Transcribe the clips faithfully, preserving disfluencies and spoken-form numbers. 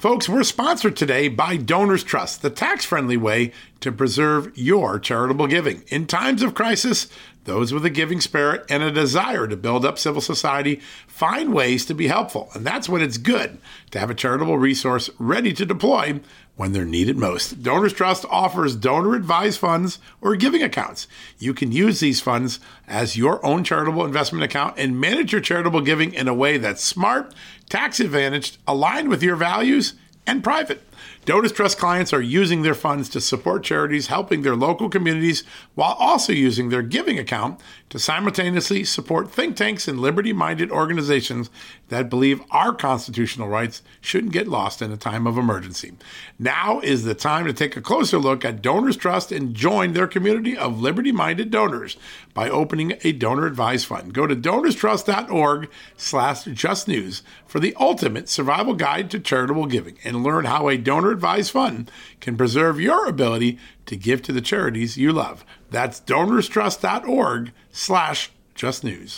Folks, we're sponsored today by Donors Trust, the tax-friendly way to preserve your charitable giving. In times of crisis, those with a giving spirit and a desire to build up civil society find ways to be helpful. And that's when it's good to have a charitable resource ready to deploy when they're needed most. Donors Trust offers donor-advised funds or giving accounts. You can use these funds as your own charitable investment account and manage your charitable giving in a way that's smart, tax-advantaged, aligned with your values, and private. Donors Trust clients are using their funds to support charities helping their local communities while also using their giving account to simultaneously support think tanks and liberty-minded organizations that believe our constitutional rights shouldn't get lost in a time of emergency. Now is the time to take a closer look at Donors Trust and join their community of liberty-minded donors by opening a donor-advised fund. Go to donorstrust.org slash justnews for the ultimate survival guide to charitable giving and learn how a donor-advised fund can preserve your ability to give to the charities you love. That's donorstrust.org slash justnews.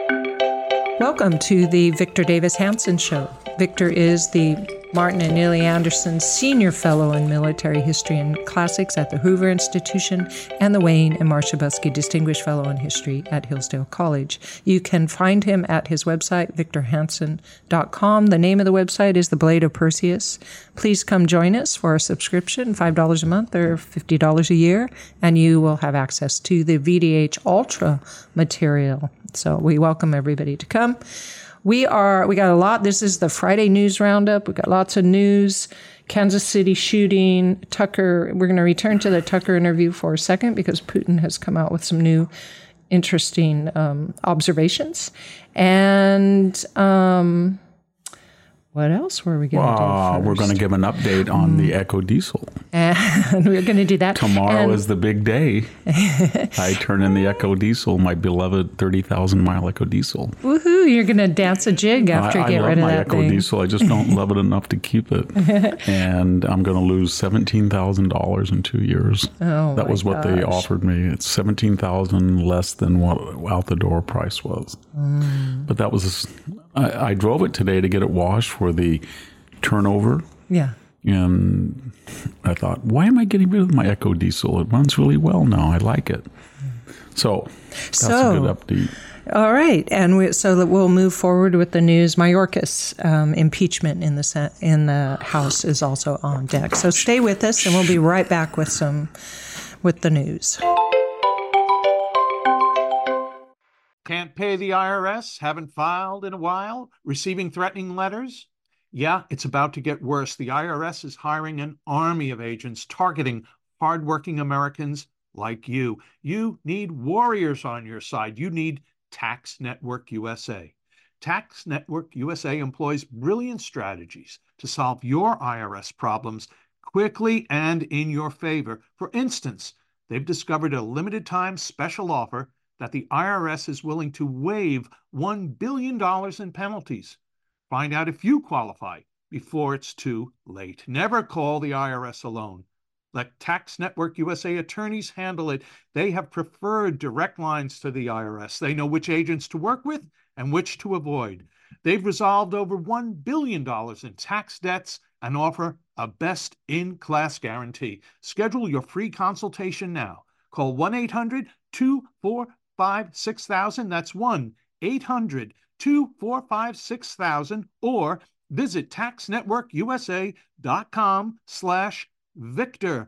Welcome to the Victor Davis Hanson Show. Victor is the Martin and Neely Anderson Senior Fellow in Military History and Classics at the Hoover Institution and the Wayne and Marcia Buskey Distinguished Fellow in History at Hillsdale College. You can find him at his website, victor hanson dot com. The name of the website is The Blade of Perseus. Please come join us for a subscription, five dollars a month or fifty dollars a year, and you will have access to the V D H Ultra material. So we welcome everybody to come. We are, we got a lot. This is the Friday News Roundup. We got lots of news. Kansas City shooting, Tucker. We're going to return to the Tucker interview for a second because Putin has come out with some new interesting um, observations. And um, what else were we going to wow, do first? We're going to give an update on the Echo Diesel. And we're going to do that. Tomorrow and, is the big day. I turn in the Echo Diesel, my beloved thirty thousand mile Echo Diesel. Woohoo, you're going to dance a jig after I, you get I rid of that I love my Echo thing. Diesel. I just don't love it enough to keep it. And I'm going to lose seventeen thousand dollars in two years. Oh, that my was what gosh. they offered me. It's seventeen thousand dollars less than what out the door price was. Mm. But that was, I, I drove it today to get it washed for the turnover. Yeah. And I thought, why am I getting rid of my Echo Diesel? It runs really well now. I like it. So that's so, a good update. All right. And we, so that we'll move forward with the news. Mayorkas um, impeachment in the in the House is also on deck. So stay with us, and we'll be right back with some with the news. Can't pay the I R S? Haven't filed in a while? Receiving threatening letters? Yeah, it's about to get worse. The I R S is hiring an army of agents targeting hardworking Americans like you. You need warriors on your side. You need Tax Network U S A. Tax Network U S A employs brilliant strategies to solve your I R S problems quickly and in your favor. For instance, they've discovered a limited-time special offer that the I R S is willing to waive one billion dollars in penalties. Find out if you qualify before it's too late. Never call the I R S alone. Let Tax Network U S A attorneys handle it. They have preferred direct lines to the I R S. They know which agents to work with and which to avoid. They've resolved over one billion dollars in tax debts and offer a best-in-class guarantee. Schedule your free consultation now. Call one eight hundred two four five six thousand. That's one eight hundred two four five six thousand or visit taxnetworkusa.com slash Victor.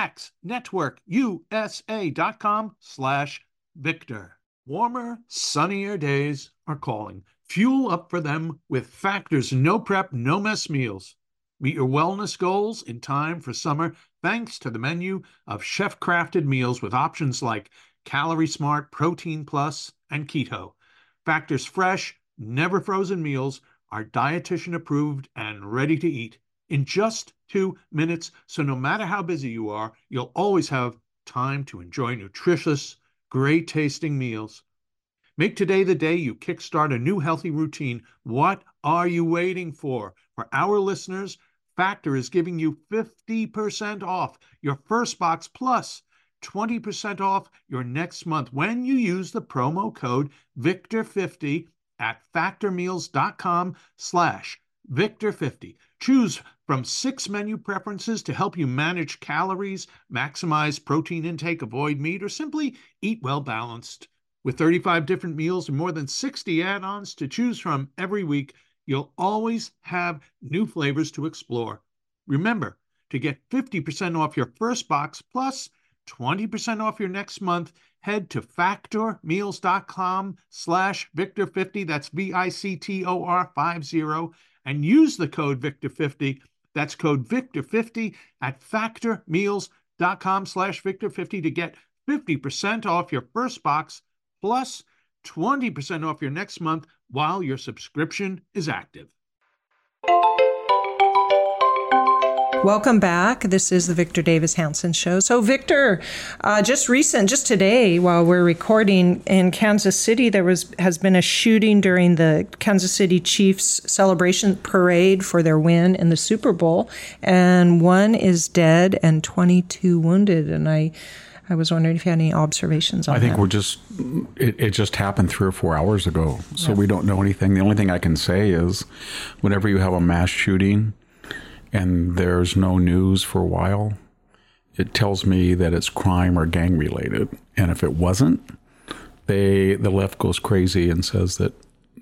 taxnetworkusa.com slash Victor. Warmer, sunnier days are calling. Fuel up for them with Factor's no prep, no mess meals. Meet your wellness goals in time for summer thanks to the menu of chef-crafted meals with options like Calorie Smart, Protein Plus, and Keto. Factor's fresh, never frozen meals are dietitian approved and ready to eat in just two minutes. So no matter how busy you are, you'll always have time to enjoy nutritious, great tasting meals. Make today the day you kickstart a new healthy routine. What are you waiting for? For our listeners, Factor is giving you fifty percent off your first box plus twenty percent off your next month when you use the promo code Victor fifty at factormeals.com slash Victor fifty. Choose from six menu preferences to help you manage calories, maximize protein intake, avoid meat, or simply eat well balanced. With thirty-five different meals and more than sixty add-ons to choose from every week, you'll always have new flavors to explore. Remember, to get fifty percent off your first box plus twenty percent off your next month, head to factormeals.com slash Victor50, that's V I C T O R fifty, and use the code Victor fifty. That's code Victor fifty at factormeals.com slash Victor50 to get fifty percent off your first box plus twenty percent off your next month while your subscription is active. Welcome back. This is the Victor Davis Hanson Show. So, Victor, uh, just recent, just today, while we're recording in Kansas City, there was has been a shooting during the Kansas City Chiefs celebration parade for their win in the Super Bowl, and one is dead and twenty-two wounded. And I, I was wondering if you had any observations on that. I think that. we're just it, it just happened three or four hours ago, so yeah. We don't know anything. The only thing I can say is, whenever you have a mass shooting and there's no news for a while, it tells me that it's crime or gang related. And if it wasn't, they the left goes crazy and says that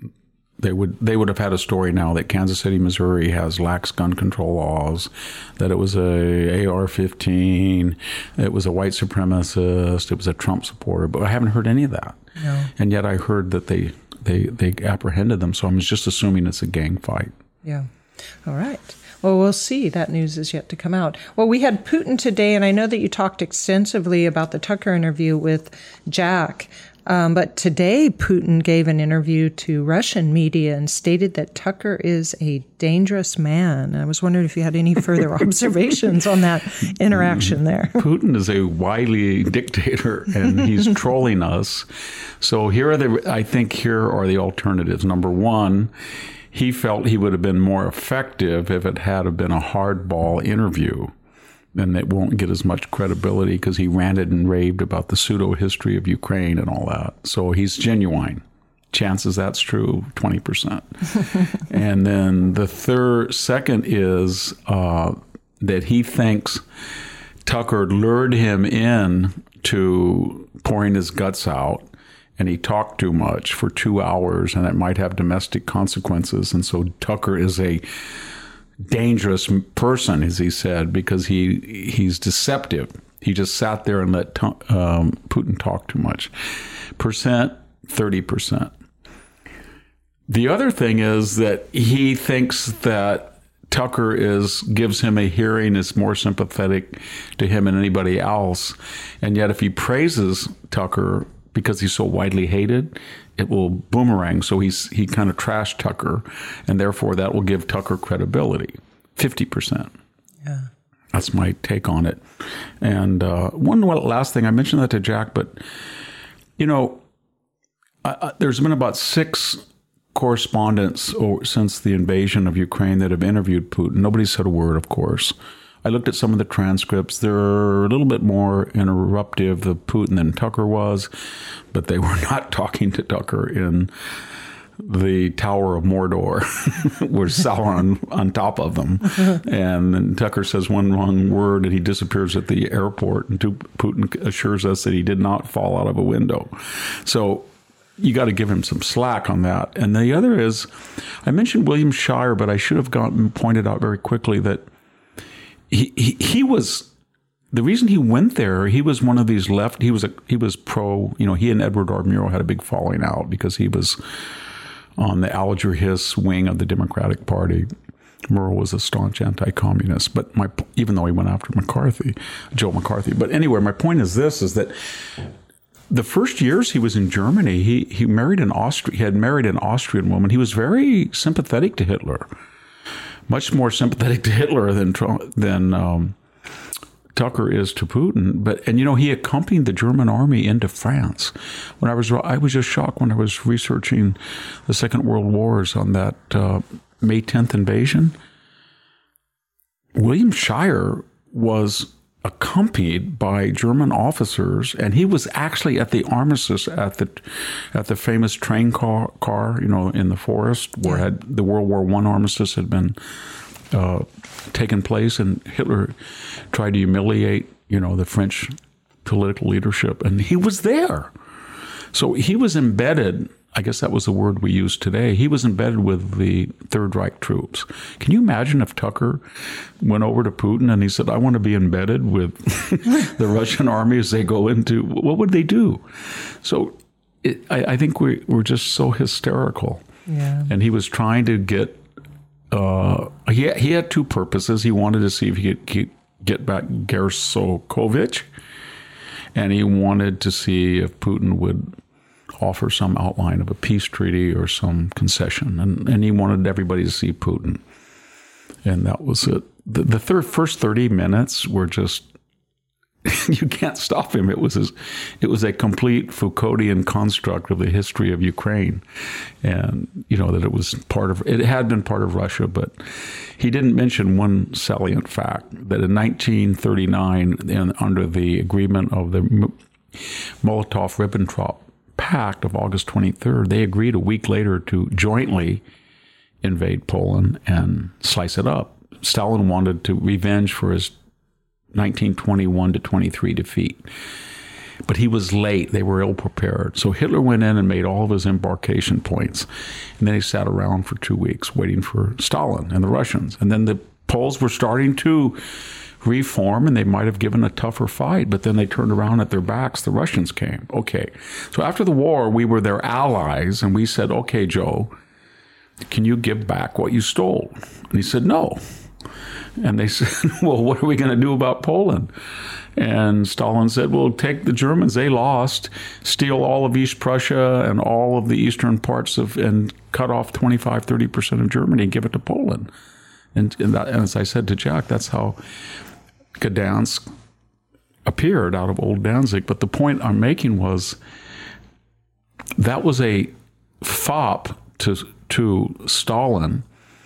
they would they would have had a story now that Kansas City, Missouri has lax gun control laws, that it was a A R fifteen, it was a white supremacist, it was a Trump supporter, but I haven't heard any of that. No. And yet I heard that they, they, they apprehended them, so I'm just assuming it's a gang fight. Yeah. All right. Well, we'll see. That news is yet to come out. Well, we had Putin today, and I know that you talked extensively about the Tucker interview with Jack. Um, but today, Putin gave an interview to Russian media and stated that Tucker is a dangerous man. I was wondering if you had any further observations on that interaction there. Putin is a wily dictator, and he's trolling us. So here are the, I think here are the alternatives. Number one, he felt he would have been more effective if it had been a hardball interview. And it won't get as much credibility because he ranted and raved about the pseudo-history of Ukraine and all that. So he's genuine. Chances that's true, twenty percent. And then the third, second is uh, that he thinks Tucker lured him in to pouring his guts out, and he talked too much for two hours, and it might have domestic consequences. And so Tucker is a dangerous person, as he said, because he he's deceptive. He just sat there and let um, Putin talk too much. Percent, thirty percent. The other thing is that he thinks that Tucker is gives him a hearing, is more sympathetic to him than anybody else. And yet if he praises Tucker because he's so widely hated, it will boomerang. So he's he kind of trashed Tucker, and therefore that will give Tucker credibility. fifty percent. Yeah. That's my take on it. And uh, one last thing, I mentioned that to Jack, but, you know, I, I, there's been about six correspondents or, since the invasion of Ukraine that have interviewed Putin. Nobody said a word, of course. I looked at some of the transcripts. They're a little bit more interruptive of Putin than Tucker was, but they were not talking to Tucker in the Tower of Mordor, with Sauron on top of them. And then Tucker says one wrong word and he disappears at the airport, and Putin assures us that he did not fall out of a window. So you got to give him some slack on that. And the other is, I mentioned William Shirer, but I should have gotten pointed out very quickly that He, he he was, the reason he went there, he was one of these left, he was a he was pro, you know, he and Edward R. Murrow had a big falling out because he was on the Alger Hiss wing of the Democratic Party. Murrow was a staunch anti-communist, but my even though he went after McCarthy, Joe McCarthy. But anyway, my point is this, is that the first years he was in Germany, he, he married an Austri- he had married an Austrian woman. He was very sympathetic to Hitler. Much more sympathetic to Hitler than than um, Tucker is to Putin. But and you know, he accompanied the German army into France. When I was I was just shocked when I was researching the Second World Wars on that uh, May tenth invasion. William Shirer was accompanied by German officers, and he was actually at the armistice at the at the famous train car, car you know, in the forest where Yeah. had the World War One armistice had been uh, taken place, and Hitler tried to humiliate, you know, the French political leadership, and he was there. So he was embedded. I guess that was the word we use today. He was embedded with the Third Reich troops. Can you imagine if Tucker went over to Putin and he said, I want to be embedded with the Russian army as they go into, what would they do? So it, I, I think we, we're just so hysterical. Yeah. And he was trying to get, uh, he, he had two purposes. He wanted to see if he could get, get back Gersokovich, and he wanted to see if Putin would offer some outline of a peace treaty or some concession. And, and he wanted everybody to see Putin. And that was it. The, the third, first thirty minutes were just, you can't stop him. It was his, it was a complete Foucauldian construct of the history of Ukraine. And, you know, that it was part of, it had been part of Russia, but he didn't mention one salient fact, that in nineteen thirty-nine, and under the agreement of the Molotov-Ribbentrop Pact of August twenty-third, they agreed a week later to jointly invade Poland and slice it up. Stalin wanted to revenge for his nineteen twenty-one to twenty-three defeat. But he was late. They were ill prepared. So Hitler went in and made all of his embarkation points. And then he sat around for two weeks waiting for Stalin and the Russians. And then the Poles were starting to reform, and they might have given a tougher fight, but then they turned around at their backs. The Russians came. Okay. So after the war, we were their allies, and we said, okay, Joe, can you give back what you stole? And he said, no. And they said, well, what are we going to do about Poland? And Stalin said, well, take the Germans. They lost. Steal all of East Prussia and all of the eastern parts of, and cut off twenty-five, thirty percent of Germany and give it to Poland. And, and, that, and as I said to Jack, that's how Gdansk appeared out of old Danzig. But the point I'm making was that was a fop to to Stalin.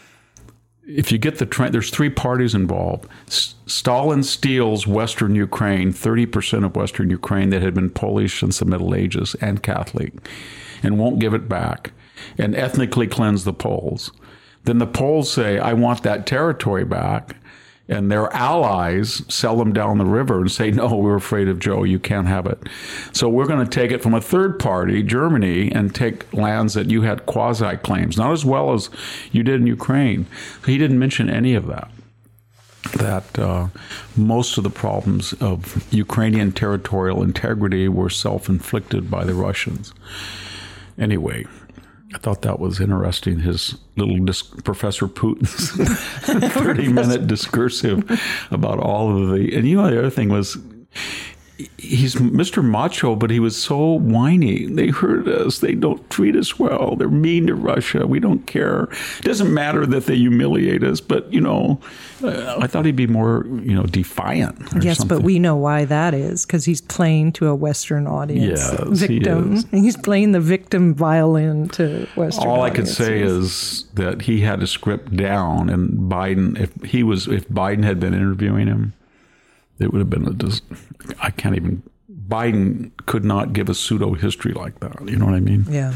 If you get the trend, there's three parties involved. S- Stalin steals Western Ukraine, thirty percent of Western Ukraine that had been Polish since the Middle Ages and Catholic, and won't give it back, and ethnically cleanse the Poles. Then the Poles say, I want that territory back. And their allies sell them down the river and say, no, we're afraid of Joe. You can't have it. So we're going to take it from a third party, Germany, and take lands that you had quasi-claims, not as well as you did in Ukraine. He didn't mention any of that. That uh, most of the problems of Ukrainian territorial integrity were self-inflicted by the Russians. Anyway, I thought that was interesting, his little dis- Professor Putin's thirty-minute discursive about all of the... And you know, the other thing was, he's Mister Macho, but he was so whiny. They hurt us. They don't treat us well. They're mean to Russia. We don't care. It doesn't matter that they humiliate us, but, you know, uh, I thought he'd be more, you know, defiant. Yes, something. but we know why that is, because he's playing to a Western audience. Yes, victim. he is. He's playing the victim violin to Western All I audiences. could say is that he had a script down, and Biden, if he was, if Biden had been interviewing him, it would have been a just, I can't even, Biden could not give a pseudo history like that. You know what I mean? Yeah.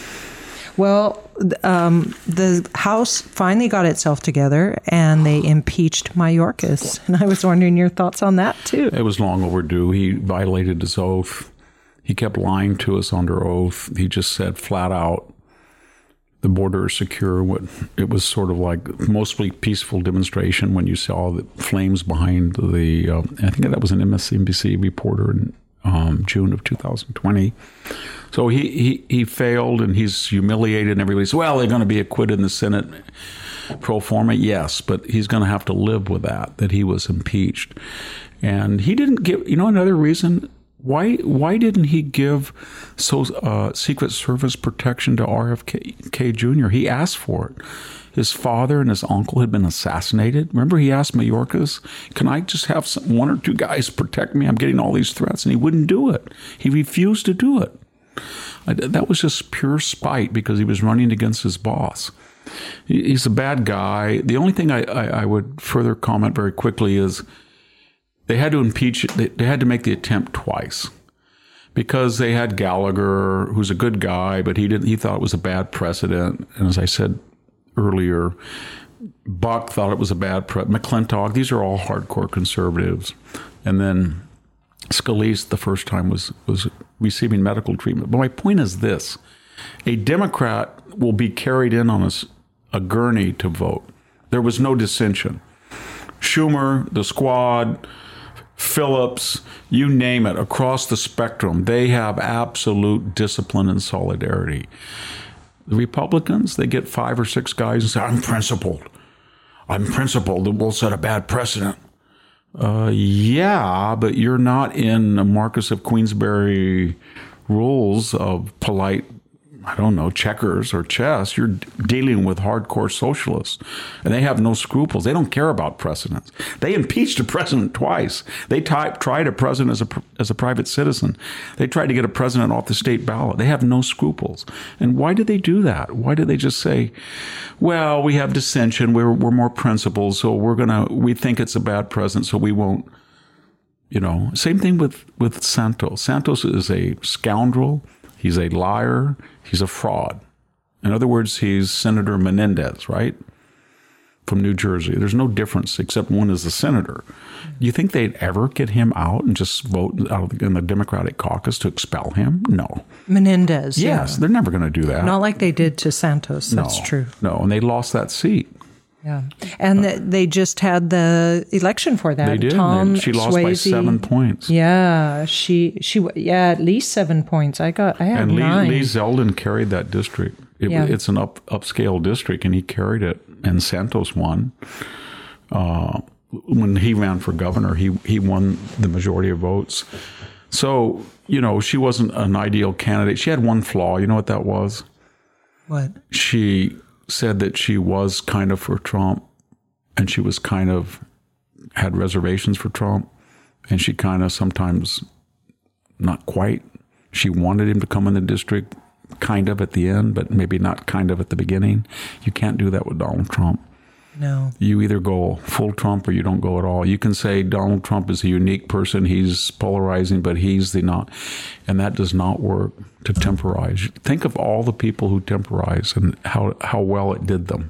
Well, um, the House finally got itself together and they impeached Mayorkas. And I was wondering your thoughts on that, too. It was long overdue. He violated his oath. He kept lying to us under oath. He just said flat out, the border is secure. What it was sort of like mostly peaceful demonstration when you saw the flames behind the, uh, I think that was an M S N B C reporter in um, June of two thousand twenty. So he, he, he failed, and he's humiliated, and everybody says, well, they're going to be acquitted in the Senate pro forma. Yes, but he's going to have to live with that, that he was impeached. And he didn't give, you know, another reason, why why didn't he give so uh, Secret Service protection to R F K Junior? He asked for it. His father and his uncle had been assassinated. Remember, he asked Mayorkas, can I just have some, one or two guys protect me? I'm getting all these threats. And he wouldn't do it. He refused to do it. I, that was just pure spite because he was running against his boss. He, he's a bad guy. The only thing I, I, I would further comment very quickly is they had to impeach, they, they had to make the attempt twice because they had Gallagher, who's a good guy, but he didn't, he thought it was a bad precedent. And as I said earlier, Buck thought it was a bad precedent. McClintock, these are all hardcore conservatives. And then Scalise, the first time, was, was receiving medical treatment. But my point is this. A Democrat will be carried in on a, a gurney to vote. There was no dissension. Schumer, the squad, Phillips, you name it, across the spectrum, they have absolute discipline and solidarity. The Republicans, they get five or six guys and say, I'm principled. I'm principled. We'll set a bad precedent. Uh, yeah, but you're not in the Marquess of Queensberry rules of polite, I don't know, checkers or chess. You're dealing with hardcore socialists, and they have no scruples. They don't care about precedents. They impeached a president twice. They type, tried a president as a, as a private citizen. They tried to get a president off the state ballot. They have no scruples. And why did they do that? Why did they just say, well, we have dissension. We're, we're more principled, so we're going to, we think it's a bad president, so we won't, you know. Same thing with, with Santos. Santos is a scoundrel. He's a liar. He's a fraud. In other words, he's Senator Menendez, right? From New Jersey. There's no difference except one is a senator. You think they'd ever get him out and just vote out of the, in the Democratic caucus to expel him? No. Menendez, Yes, yeah. They're never going to do that. Not like they did to Santos. That's no, true. No, and they lost that seat. Yeah, and uh, they just had the election for that. They did. Tom They, she lost Swayze, by seven points. Yeah, she she yeah at least seven points. I got I had and Lee, nine. Lee Zeldin carried that district. It, Yeah. It's an up upscale district, and he carried it. And Santos won. Uh, when he ran for governor, he he won the majority of votes. So you know, she wasn't an ideal candidate. She had one flaw. You know what that was? What? She said that she was kind of for Trump, and she was kind of had reservations for Trump, and she kind of sometimes not quite. She wanted him to come in the district kind of at the end, but maybe not kind of at the beginning. You can't do that with Donald Trump. No. You either go full Trump or you don't go at all. You can say Donald Trump is a unique person. He's polarizing, but he's the not. And that does not work to temporize. Think of all the people who temporize and how, how well it did them.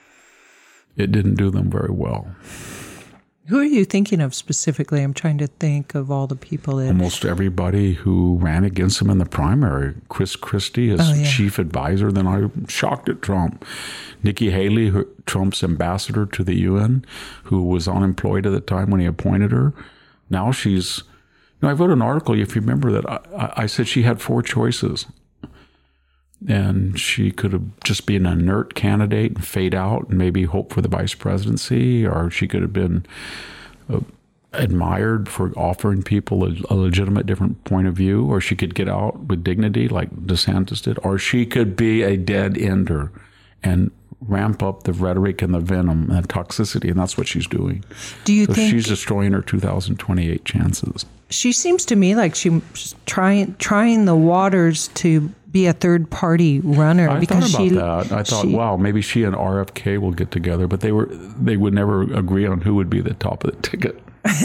It didn't do them very well. Who are you thinking of specifically? I'm trying to think of all the people that... Almost everybody who ran against him in the primary. Chris Christie, his Oh, yeah. chief advisor. Then I'm shocked at Trump. Nikki Haley, her, Trump's ambassador to the U N, who was unemployed at the time when he appointed her. Now she's... You know, I wrote an article, if you remember that, I, I said she had four choices. And she could have just been an inert candidate and fade out and maybe hope for the vice presidency, or she could have been uh, admired for offering people a, a legitimate different point of view, or she could get out with dignity like DeSantis did, or she could be a dead ender and ramp up the rhetoric and the venom and the toxicity, and that's what she's doing. Do you so think she's destroying her two thousand twenty-eight chances? she seems to me like she's trying trying the waters to be a third party runner? I because thought about she, that. I thought, she, wow, maybe she and R F K will get together, but they were they would never agree on who would be the top of the ticket.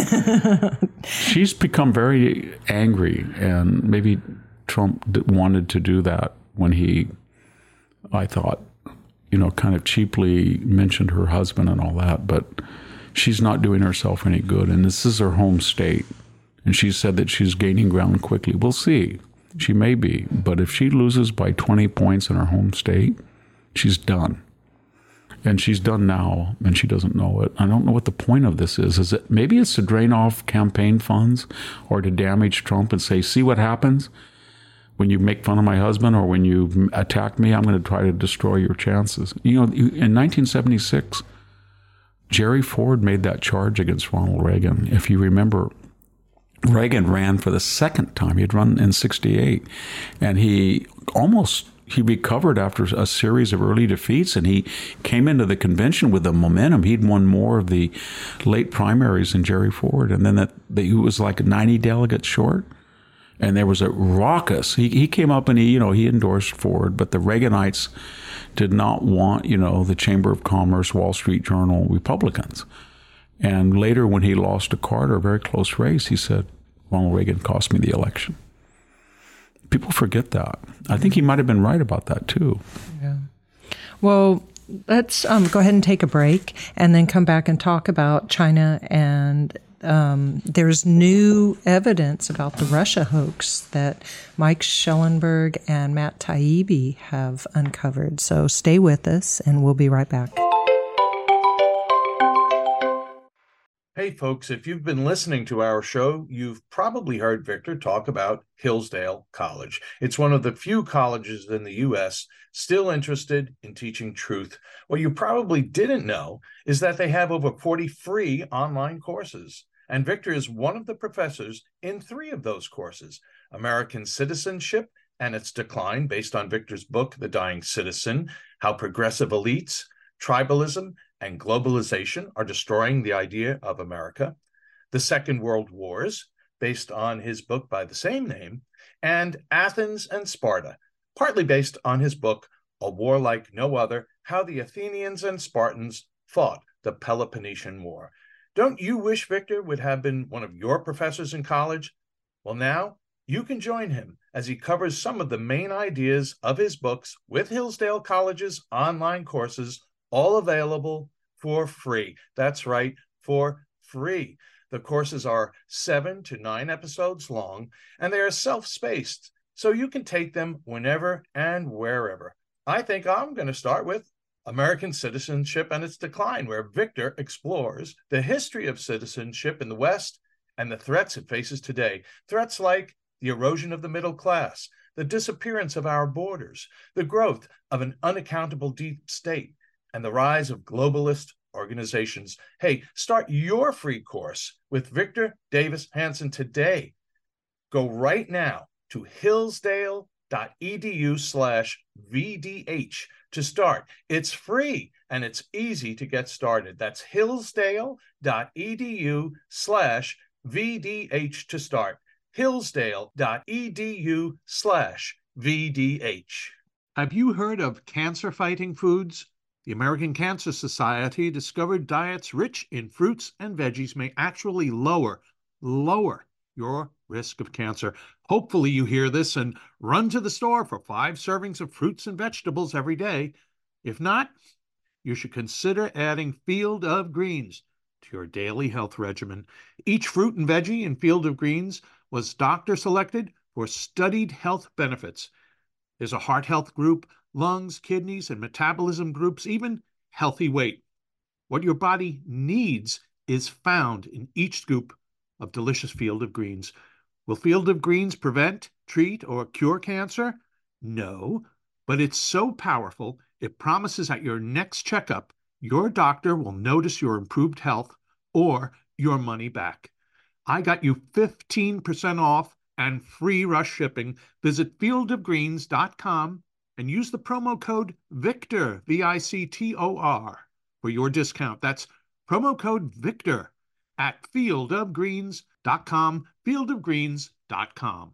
She's become very angry, and maybe Trump d- wanted to do that when he, I thought, you know, kind of cheaply mentioned her husband and all that, but she's not doing herself any good, and this is her home state, and she said that she's gaining ground quickly. We'll see. She may be, but if she loses by twenty points in her home state, she's done. And she's done now, and she doesn't know it. I don't know what the point of this is. Is it maybe it's to drain off campaign funds or to damage Trump and say, see what happens when you make fun of my husband or when you attack me, I'm going to try to destroy your chances. You know, in nineteen seventy-six, Jerry Ford made that charge against Ronald Reagan. If you remember, Reagan ran for the second time. He had run in sixty-eight, and he almost he recovered after a series of early defeats, and he came into the convention with the momentum. He'd won more of the late primaries than Jerry Ford, and then that he was like ninety delegates short. And there was a raucous. He he came up and he you know he endorsed Ford, but the Reaganites did not want you know the Chamber of Commerce, Wall Street Journal Republicans. And later, when he lost to Carter, a very close race, he said, Ronald Reagan cost me the election. People forget that. I think he might have been right about that, too. Yeah. Well, let's um, go ahead and take a break and then come back and talk about China. And um, there's new evidence about the Russia hoax that Mike Schellenberg and Matt Taibbi have uncovered. So stay with us, and we'll be right back. Hey, folks, if you've been listening to our show, you've probably heard Victor talk about Hillsdale College. It's one of the few colleges in the U S still interested in teaching truth. What you probably didn't know is that they have over forty free online courses. And Victor is one of the professors in three of those courses: American Citizenship and Its Decline, based on Victor's book, The Dying Citizen, How Progressive Elites, Tribalism, and Globalization Are Destroying the Idea of America, The Second World Wars, based on his book by the same name, and Athens and Sparta, partly based on his book, A War Like No Other, How the Athenians and Spartans Fought the Peloponnesian War. Don't you wish Victor would have been one of your professors in college? Well, now you can join him as he covers some of the main ideas of his books with Hillsdale College's online courses, all available for free. That's right, for free. The courses are seven to nine episodes long, and they are self-spaced, so you can take them whenever and wherever. I think I'm going to start with American Citizenship and Its Decline, where Victor explores the history of citizenship in the West and the threats it faces today. Threats like the erosion of the middle class, the disappearance of our borders, the growth of an unaccountable deep state, and the rise of globalist organizations. Hey, start your free course with Victor Davis Hanson today. Go right now to hillsdale.edu slash VDH to start. It's free and it's easy to get started. That's hillsdale.edu slash VDH to start. hillsdale.edu slash VDH. Have you heard of cancer-fighting foods? The American Cancer Society discovered diets rich in fruits and veggies may actually lower, lower your risk of cancer. Hopefully you hear this and run to the store for five servings of fruits and vegetables every day. If not, you should consider adding Field of Greens to your daily health regimen. Each fruit and veggie in Field of Greens was doctor selected for studied health benefits. There's a heart health group, lungs, kidneys, and metabolism groups, even healthy weight. What your body needs is found in each scoop of delicious Field of Greens. Will Field of Greens prevent, treat, or cure cancer? No, but it's so powerful, it promises at your next checkup, your doctor will notice your improved health or your money back. I got you fifteen percent off and free rush shipping. Visit field of greens dot com and use the promo code VICTOR, V I C T O R, for your discount. That's promo code VICTOR at field of greens dot com, field of greens dot com.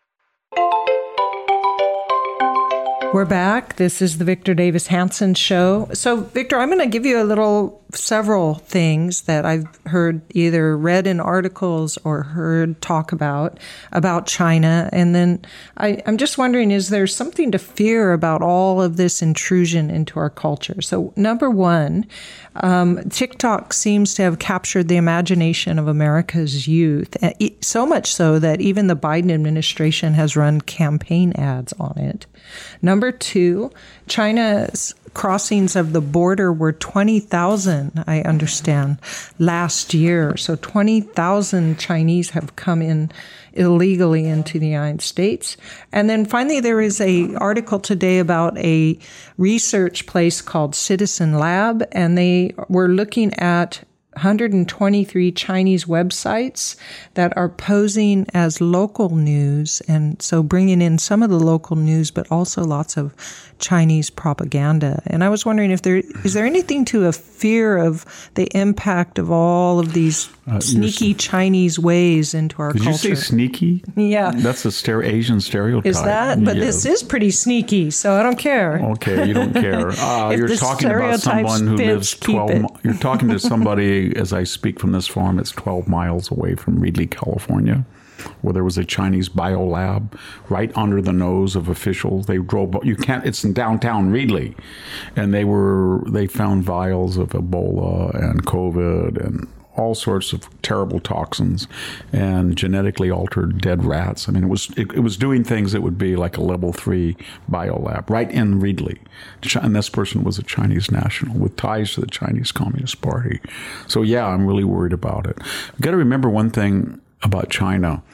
We're back. This is the Victor Davis Hanson Show. So, Victor, I'm going to give you a little, several things that I've heard, either read in articles or heard talk about, about China. And then I, I'm just wondering, is there something to fear about all of this intrusion into our culture? So, number one, um, TikTok seems to have captured the imagination of America's youth, so much so that even the Biden administration has run campaign ads on it. Number two, China's crossings of the border were twenty thousand, I understand, last year. So twenty thousand Chinese have come in illegally into the United States. And then finally, there is a article today about a research place called Citizen Lab, and they were looking at one hundred twenty-three Chinese websites that are posing as local news, and so bringing in some of the local news, but also lots of Chinese propaganda. And I was wondering if there is there anything to a fear of the impact of all of these uh, sneaky Chinese ways into our did culture. Did you say sneaky? Yeah. That's a stere- Asian stereotype. Is that? But yeah. This is pretty sneaky, so I don't care. Okay, you don't care. Uh, you're talking about someone who lives twelve. You're talking to somebody today, as I speak from this farm, it's twelve miles away from Reedley, California, where there was a Chinese biolab right under the nose of officials. They drove, you can't, it's in downtown Reedley. And they were, they found vials of Ebola and COVID and all sorts of terrible toxins and genetically altered dead rats. I mean, it was it, it was doing things that would be like a level three biolab right in Reedley. And this person was a Chinese national with ties to the Chinese Communist Party. So yeah, I'm really worried about it. You've got to remember one thing about China.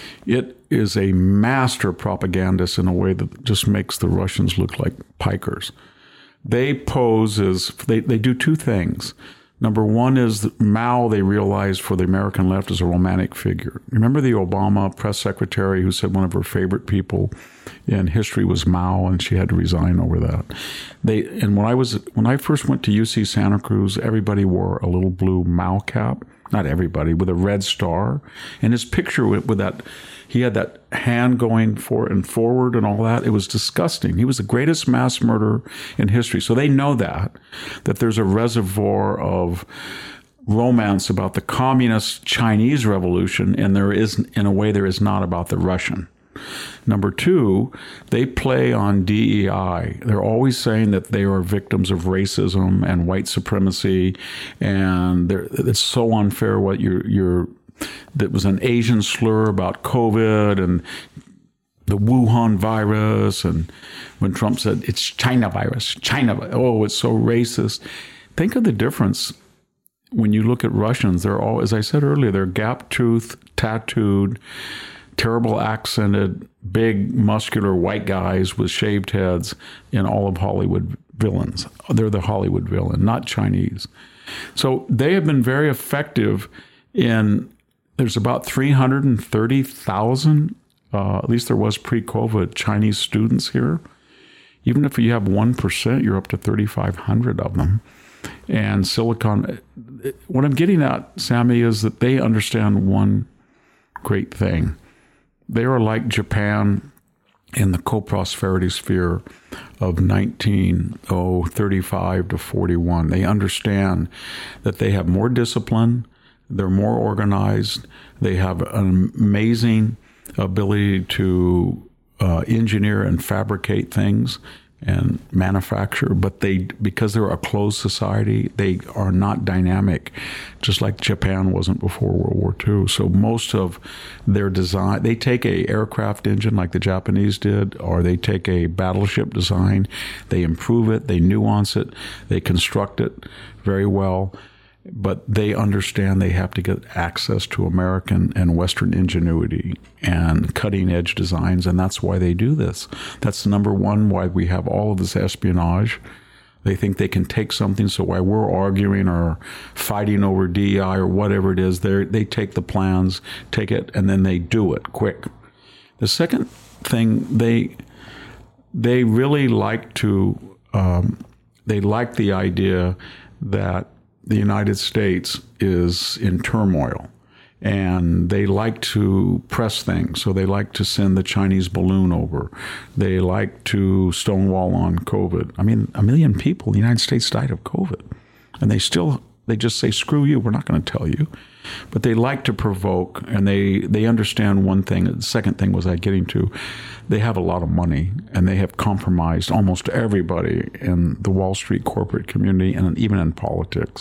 It is a master propagandist in a way that just makes the Russians look like pikers. They pose as, they, they do two things. Number one is that Mao, they realized for the American left, is a romantic figure. Remember the Obama press secretary who said one of her favorite people in history was Mao, and she had to resign over that. They and when I was when I first went to U C Santa Cruz, everybody wore a little blue Mao cap. Not everybody, with a red star, and his picture with, with that. He had that hand going for and forward and all that. It was disgusting. He was the greatest mass murderer in history. So they know that, that there's a reservoir of romance about the communist Chinese revolution, and there is, in a way, there is not about the Russian. Number two, they play on D E I. They're always saying that they are victims of racism and white supremacy, and it's so unfair what you're, you're that was an Asian slur about COVID and the Wuhan virus. And when Trump said, it's China virus, China, oh, it's so racist. Think of the difference when you look at Russians. They're all, as I said earlier, they're gap-toothed, tattooed, terrible accented, big, muscular white guys with shaved heads in all of Hollywood villains. They're the Hollywood villain, not Chinese. So they have been very effective in, there's about three hundred thirty thousand, uh, at least there was pre-COVID, Chinese students here. Even if you have one percent, you're up to thirty-five hundred of them. And Silicon, what I'm getting at, Sammy, is that they understand one great thing. They are like Japan in the co-prosperity sphere of nineteen thirty-five to forty-one. They understand that they have more discipline, they're more organized, they have an amazing ability to uh, engineer and fabricate things and manufacture, but they, because they're a closed society, they are not dynamic, just like Japan wasn't before World War Two. So most of their design, they take a aircraft engine like the Japanese did, or they take a battleship design, they improve it, they nuance it, they construct it very well, but they understand they have to get access to American and Western ingenuity and cutting-edge designs, and that's why they do this. That's number one, why we have all of this espionage. They think they can take something, so while we're arguing or fighting over D E I or whatever it is, they they take the plans, take it, and then they do it quick. The second thing, they they really like to, um, they like the idea that the United States is in turmoil, and they like to press things. So they like to send the Chinese balloon over. They like to stonewall on COVID. I mean, a million people in the United States died of COVID, and they still, they just say, screw you, we're not going to tell you. But they like to provoke, and they, they understand one thing. The second thing was I getting to, they have a lot of money, and they have compromised almost everybody in the Wall Street corporate community and even in politics.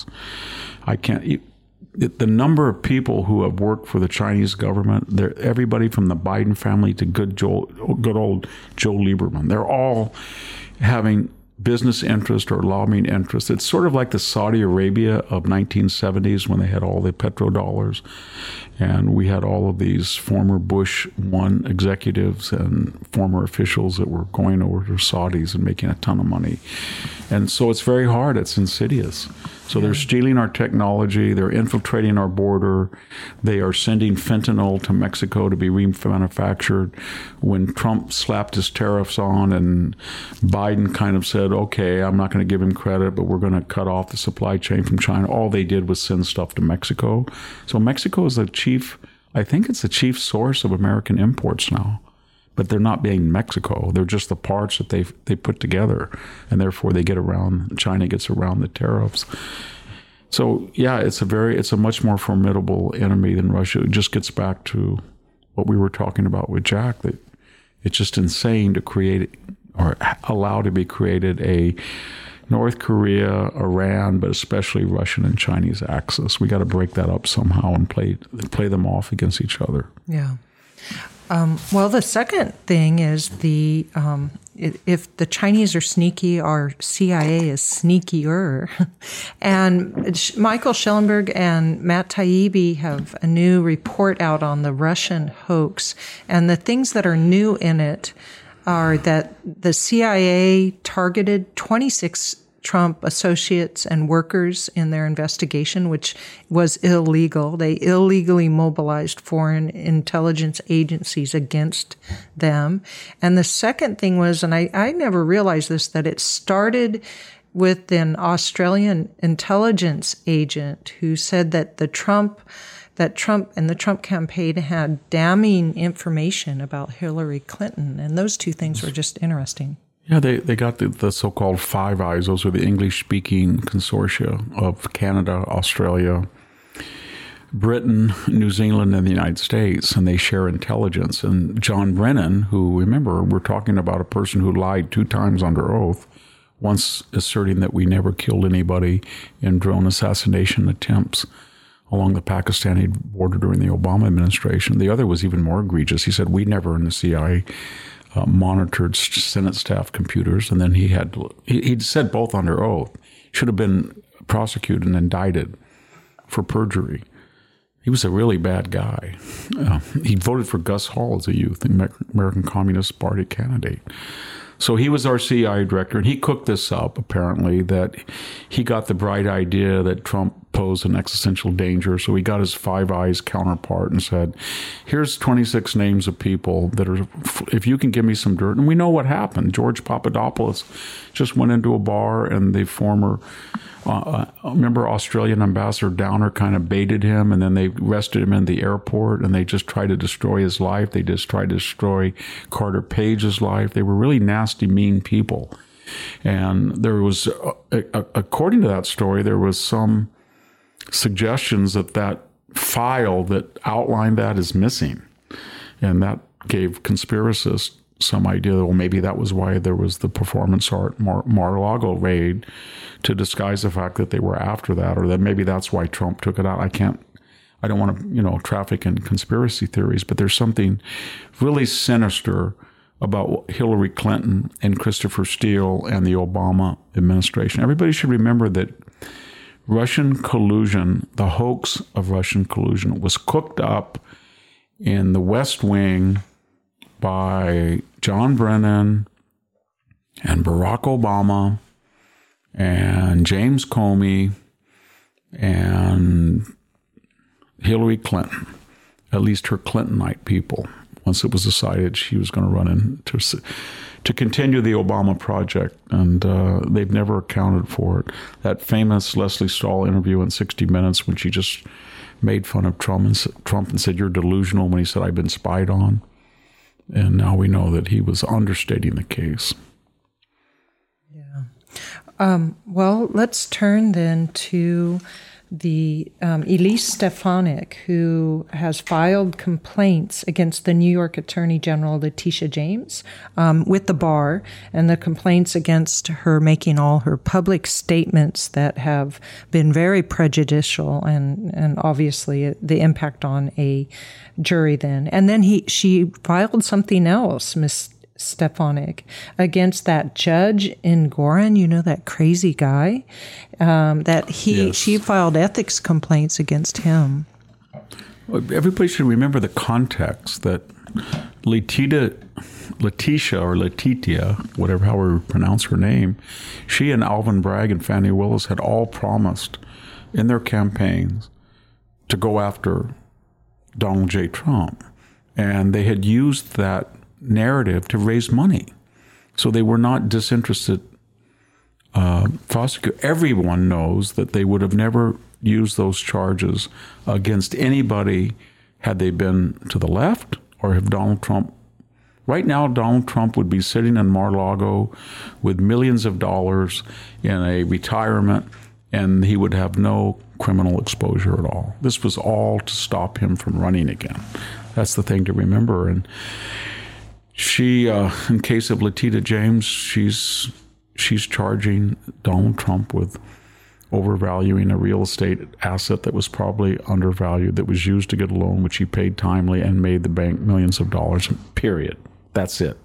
I can't, the number of people who have worked for the Chinese government, they're everybody from the Biden family to good Joel, good old Joe Lieberman. They're all having business interest or lobbying interest. It's sort of like the Saudi Arabia of nineteen seventies when they had all the petrodollars, and we had all of these former Bush one executives and former officials that were going over to Saudis and making a ton of money. And so it's very hard. It's insidious. So they're stealing our technology. They're infiltrating our border. They are sending fentanyl to Mexico to be remanufactured. When Trump slapped his tariffs on and Biden kind of said, okay, I'm not going to give him credit, but we're going to cut off the supply chain from China, all they did was send stuff to Mexico. So Mexico is the chief, I think it's the chief source of American imports now. But they're not being Mexico. They're just the parts that they they put together, and therefore they get around. China gets around the tariffs. So yeah, it's a very it's a much more formidable enemy than Russia. It just gets back to what we were talking about with Jack, that it's just insane to create or allow to be created a North Korea, Iran, but especially Russian and Chinese axis. We got to break that up somehow and play play them off against each other. Yeah. Um, well, the second thing is the um, if the Chinese are sneaky, our C I A is sneakier. And Michael Schellenberg and Matt Taibbi have a new report out on the Russian hoax. And the things that are new in it are that the C I A targeted twenty-six Trump associates and workers in their investigation, which was illegal. They illegally mobilized foreign intelligence agencies against them. And the second thing was, and I, I never realized this, that it started with an Australian intelligence agent who said that the Trump that Trump and the Trump campaign had damning information about Hillary Clinton. And those two things were just interesting. Yeah, they, they got the, the so-called Five Eyes. Those are the English-speaking consortia of Canada, Australia, Britain, New Zealand, and the United States, and they share intelligence. And John Brennan, who, remember, we're talking about a person who lied two times under oath, once asserting that we never killed anybody in drone assassination attempts along the Pakistani border during the Obama administration. The other was even more egregious. He said, we never in the C I A uh, monitored Senate staff computers. And then he had, he, he'd said both under oath, should have been prosecuted and indicted for perjury. He was a really bad guy. Uh, he voted for Gus Hall as a youth, the American Communist Party candidate. So he was our C I A director, and he cooked this up, apparently, that he got the bright idea that Trump posed an existential danger. So he got his Five Eyes counterpart and said, here's twenty-six names of people that are, if you can give me some dirt. And we know what happened. George Papadopoulos just went into a bar, and the former, uh, remember Australian Ambassador Downer kind of baited him, and then they arrested him in the airport, and they just tried to destroy his life. They just tried to destroy Carter Page's life. They were really nasty, mean people. And there was, uh, according to that story, there was some suggestions that that file that outlined that is missing. And that gave conspiracists some idea that, well, maybe that was why there was the Performance Art Mar- Mar-a-Lago raid, to disguise the fact that they were after that, or that maybe that's why Trump took it out. I can't, I don't want to, you know, traffic in conspiracy theories, but there's something really sinister about Hillary Clinton and Christopher Steele and the Obama administration. Everybody should remember that Russian collusion, the hoax of Russian collusion, was cooked up in the West Wing by John Brennan and Barack Obama and James Comey and Hillary Clinton, at least her Clintonite people, once it was decided she was going to run in to, to continue the Obama project. And uh, they've never accounted for it. That famous Leslie Stahl interview in sixty minutes when she just made fun of Trump and, Trump and said, you're delusional, when he said, I've been spied on. And now we know that he was understating the case. Yeah. Um, well, let's turn then to the um, Elise Stefanik, who has filed complaints against the New York Attorney General Letitia James um, with the bar, and the complaints against her making all her public statements that have been very prejudicial, and and obviously the impact on a jury then. And then he she filed something else, Miss Stefanik, against that judge in Gorin, you know, that crazy guy, um, that he yes. she filed ethics complaints against him. Everybody should remember the context that Letitia, Letitia or Letitia, whatever, however you pronounce her name, she and Alvin Bragg and Fannie Willis had all promised in their campaigns to go after Donald J. Trump. And they had used that narrative to raise money. So they were not disinterested uh, prosecutors. Everyone knows that they would have never used those charges against anybody had they been to the left or have Donald Trump. Right now, Donald Trump would be sitting in Mar-a-Lago with millions of dollars in a retirement, and he would have no criminal exposure at all. This was all to stop him from running again. That's the thing to remember. And she, uh, in case of Letitia James, she's she's charging Donald Trump with overvaluing a real estate asset that was probably undervalued, that was used to get a loan, which he paid timely and made the bank millions of dollars, period. That's it.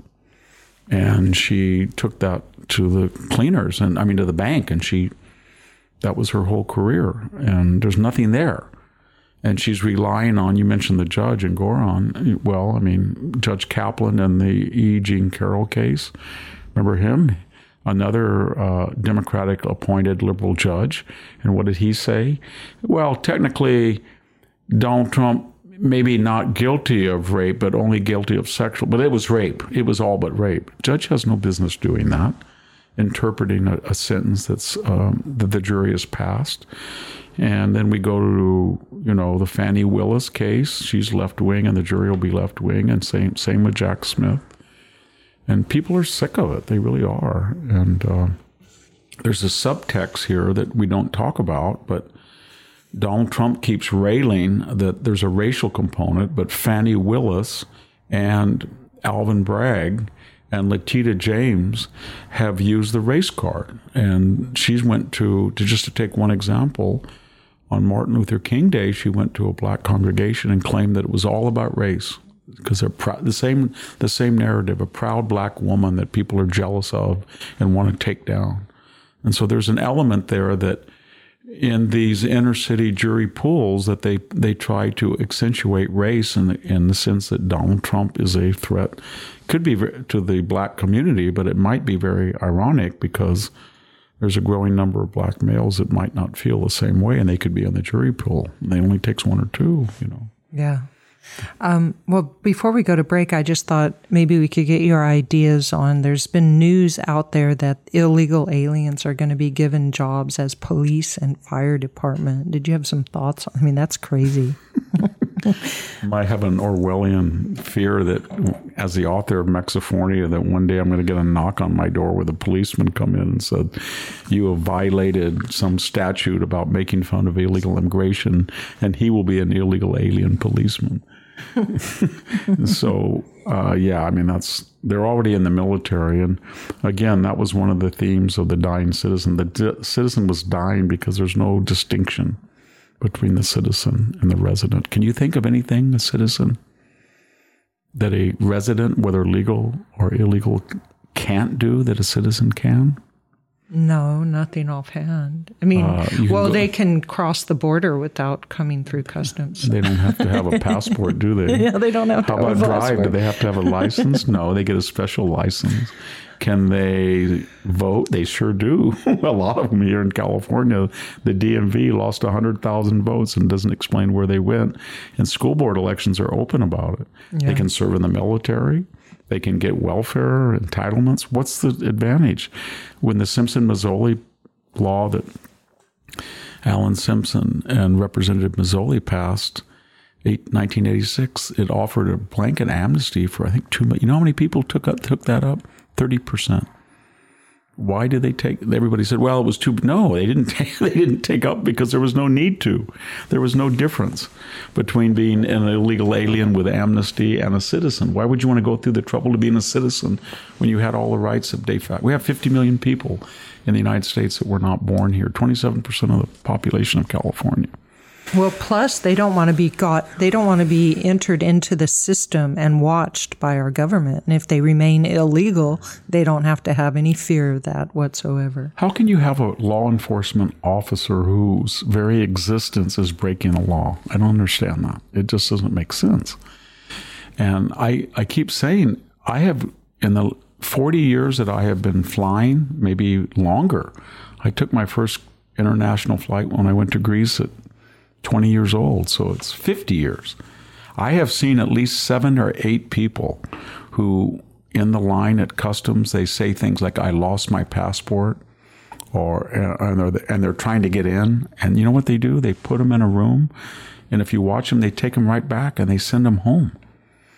And she took that to the cleaners, and I mean to the bank, and she, that was her whole career, and there's nothing there. And she's relying on, you mentioned the judge in Goron. Well, I mean, Judge Kaplan in the E. Jean Carroll case, remember him? Another uh, Democratic-appointed liberal judge. And what did he say? Well, technically, Donald Trump maybe not guilty of rape, but only guilty of sexual. But it was rape. It was all but rape. Judge has no business doing that, interpreting a, a sentence that's um, that the jury has passed. And then we go to, you know, the Fannie Willis case. She's left-wing, and the jury will be left-wing. And same same with Jack Smith. And people are sick of it. They really are. And uh, there's a subtext here that we don't talk about, but Donald Trump keeps railing that there's a racial component, but Fannie Willis and Alvin Bragg and Letitia James have used the race card. And she's went to, to just to take one example, on Martin Luther King Day, she went to a black congregation and claimed that it was all about race. Because they're pr- the same the same narrative, a proud black woman that people are jealous of and want to take down. And so there's an element there that in these inner city jury pools that they, they try to accentuate race in the, in the sense that Donald Trump is a threat. Could be to the black community, but it might be very ironic because there's a growing number of black males that might not feel the same way, and they could be in the jury pool. And it only takes one or two, you know. Yeah. Um, well, before we go to break, I just thought maybe we could get your ideas on, there's been news out there that illegal aliens are going to be given jobs as police and fire department. Did you have some thoughts? I mean, that's crazy. I have an Orwellian fear that as the author of Mexifornia, that one day I'm going to get a knock on my door where the policeman come in and said, you have violated some statute about making fun of illegal immigration, and he will be an illegal alien policeman. So, uh, yeah, I mean, that's, they're already in the military. And again, that was one of the themes of The Dying Citizen. The di- citizen was dying because there's no distinction between the citizen and the resident. Can you think of anything, a citizen, that a resident, whether legal or illegal, can't do that a citizen can? No, nothing offhand. I mean, uh, well, go, they can cross the border without coming through customs. They don't have to have a passport, do they? Yeah, they don't have to How have a about passport. drive? Do they have to have a license? No, they get a special license. Can they vote? They sure do. A lot of them here in California. The D M V lost one hundred thousand votes and doesn't explain where they went. And school board elections are open about it. Yeah. They can serve in the military. They can get welfare entitlements. What's the advantage? When the Simpson-Mazzoli law that Alan Simpson and Representative Mazzoli passed in nineteen eighty-six, it offered a blanket amnesty for, I think, two million. You know how many people took up, took that up? thirty percent. Why did they take? Everybody said, "Well, it was too." No, they didn't. Take, they didn't take up because there was no need to. There was no difference between being an illegal alien with amnesty and a citizen. Why would you want to go through the trouble to being a citizen when you had all the rights of de facto? We have fifty million people in the United States that were not born here. twenty-seven percent of the population of California. Well, plus they don't want to be got, they don't want to be entered into the system and watched by our government. And if they remain illegal, they don't have to have any fear of that whatsoever. How can you have a law enforcement officer whose very existence is breaking the law? I don't understand that. It just doesn't make sense. And I, I keep saying, I have, in the forty years that I have been flying, maybe longer, I took my first international flight when I went to Greece at twenty years old, so it's fifty years. I have seen at least seven or eight people who, in the line at customs, they say things like, I lost my passport, or and they're, and they're trying to get in. And you know what they do? They put them in a room, and if you watch them, they take them right back and they send them home.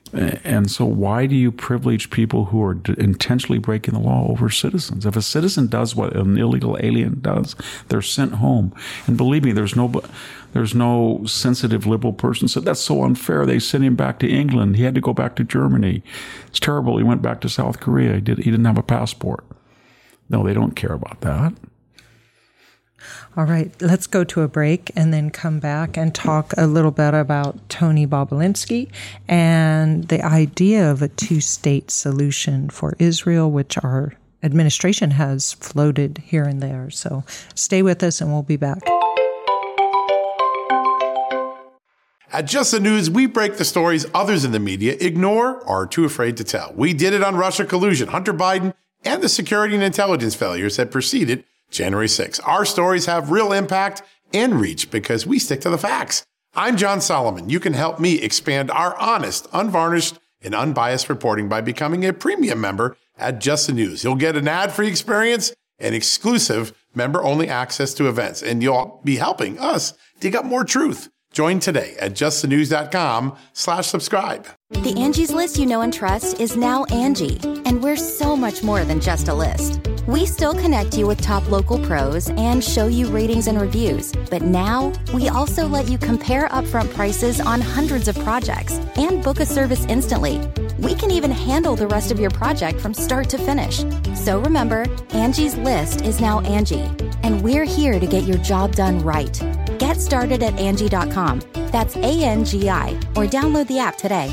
And so why do you privilege people who are intentionally breaking the law over citizens? If a citizen does what an illegal alien does, they're sent home. And believe me, there's no there's no sensitive liberal person said, that's so unfair. They sent him back to England. He had to go back to Germany. It's terrible. He went back to South Korea. He, did, he didn't have a passport. No, they don't care about that. All right, let's go to a break and then come back and talk a little bit about Tony Bobulinski and the idea of a two-state solution for Israel, which our administration has floated here and there. So stay with us and we'll be back. At Just the News, we break the stories others in the media ignore or are too afraid to tell. We did it on Russia collusion, Hunter Biden, and the security and intelligence failures that preceded January sixth. Our stories have real impact and reach because we stick to the facts. I'm John Solomon. You can help me expand our honest, unvarnished, and unbiased reporting by becoming a premium member at Just the News. You'll get an ad-free experience and exclusive member-only access to events, and you'll be helping us dig up more truth. Join today at justthenews.com slash subscribe. The Angie's List you know and trust is now Angie, and we're so much more than just a list. We still connect you with top local pros and show you ratings and reviews, but now we also let you compare upfront prices on hundreds of projects and book a service instantly. We can even handle the rest of your project from start to finish. So remember, Angie's List is now Angie, and we're here to get your job done right. Get started at Angie dot com. That's A N G I, or download the app today.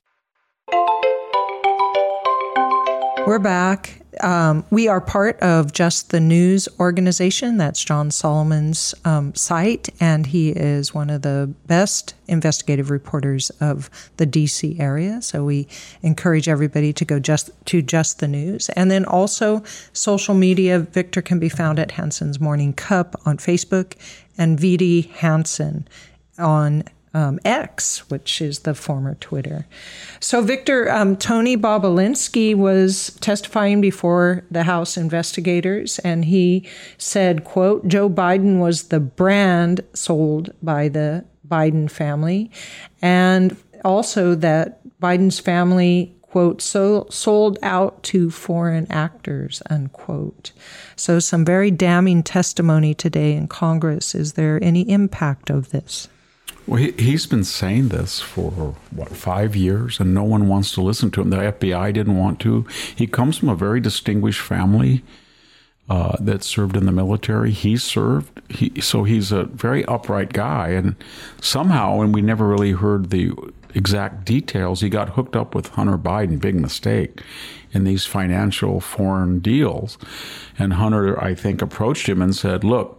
We're back. Um, we are part of Just the News organization. That's John Solomon's um, site, and he is one of the best investigative reporters of the D C area. So we encourage everybody to go just to Just the News. And then also social media. Victor can be found at Hanson's Morning Cup on Facebook and V D Hanson on Um, X, which is the former Twitter. So, Victor, um, Tony Bobulinski was testifying before the House investigators, and he said, quote, Joe Biden was the brand sold by the Biden family, and also that Biden's family, quote, so, sold out to foreign actors, unquote. So some very damning testimony today in Congress. Is there any impact of this? Well, he, he's been saying this for, what, five years, and no one wants to listen to him. The F B I didn't want to. He comes from a very distinguished family uh, that served in the military. He served, he, so he's a very upright guy. And somehow, and we never really heard the exact details, he got hooked up with Hunter Biden, big mistake, in these financial foreign deals. And Hunter, I think, approached him and said, look,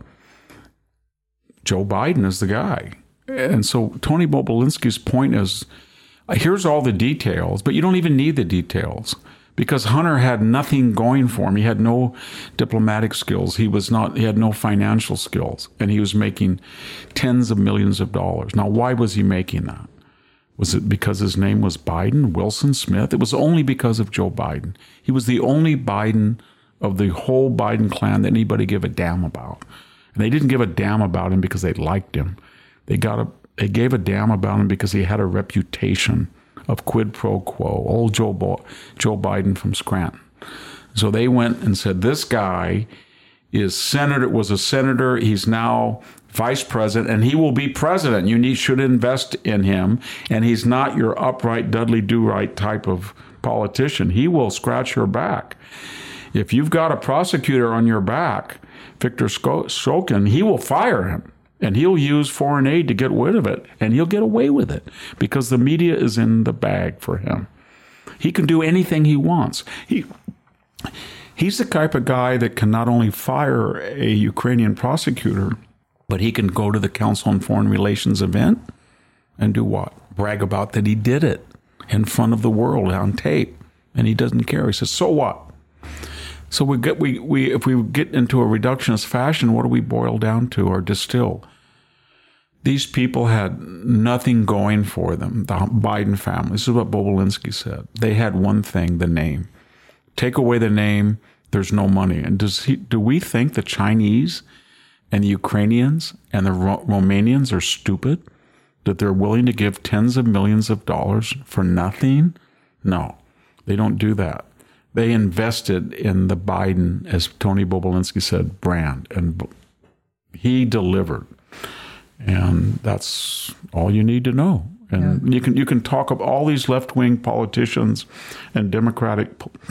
Joe Biden is the guy. And so Tony Bobulinski's point is, here's all the details, but you don't even need the details because Hunter had nothing going for him. He had no diplomatic skills. He was not, he had no financial skills, and he was making tens of millions of dollars. Now, why was he making that? Was it because his name was Biden, Wilson Smith? It was only because of Joe Biden. He was the only Biden of the whole Biden clan that anybody gave a damn about. And they didn't give a damn about him because they liked him. They got a, they gave a damn about him because he had a reputation of quid pro quo, old Joe, Bo, Joe Biden from Scranton. So they went and said, this guy is senator, was a senator, he's now vice president, and he will be president. You need, should invest in him, and he's not your upright Dudley Do-Right type of politician. He will scratch your back. If you've got a prosecutor on your back, Victor Shokin, he will fire him. And he'll use foreign aid to get rid of it, and he'll get away with it because the media is in the bag for him. He can do anything he wants. He He's the type of guy that can not only fire a Ukrainian prosecutor, but he can go to the Council on Foreign Relations event and do what? Brag about that he did it in front of the world on tape, and he doesn't care. He says, so what? So we get we we if we get into a reductionist fashion, what do we boil down to or distill? These people had nothing going for them. The Biden family. This is what Bobulinski said. They had one thing: the name. Take away the name, there's no money. And does he? Do we think the Chinese and the Ukrainians and the Ro- Romanians are stupid? that they're willing to give tens of millions of dollars for nothing? No, they don't do that. They invested in the Biden, as Tony Bobulinski said, brand, and he delivered. And that's all you need to know. And yeah. you can you can talk of all these left-wing politicians and Democratic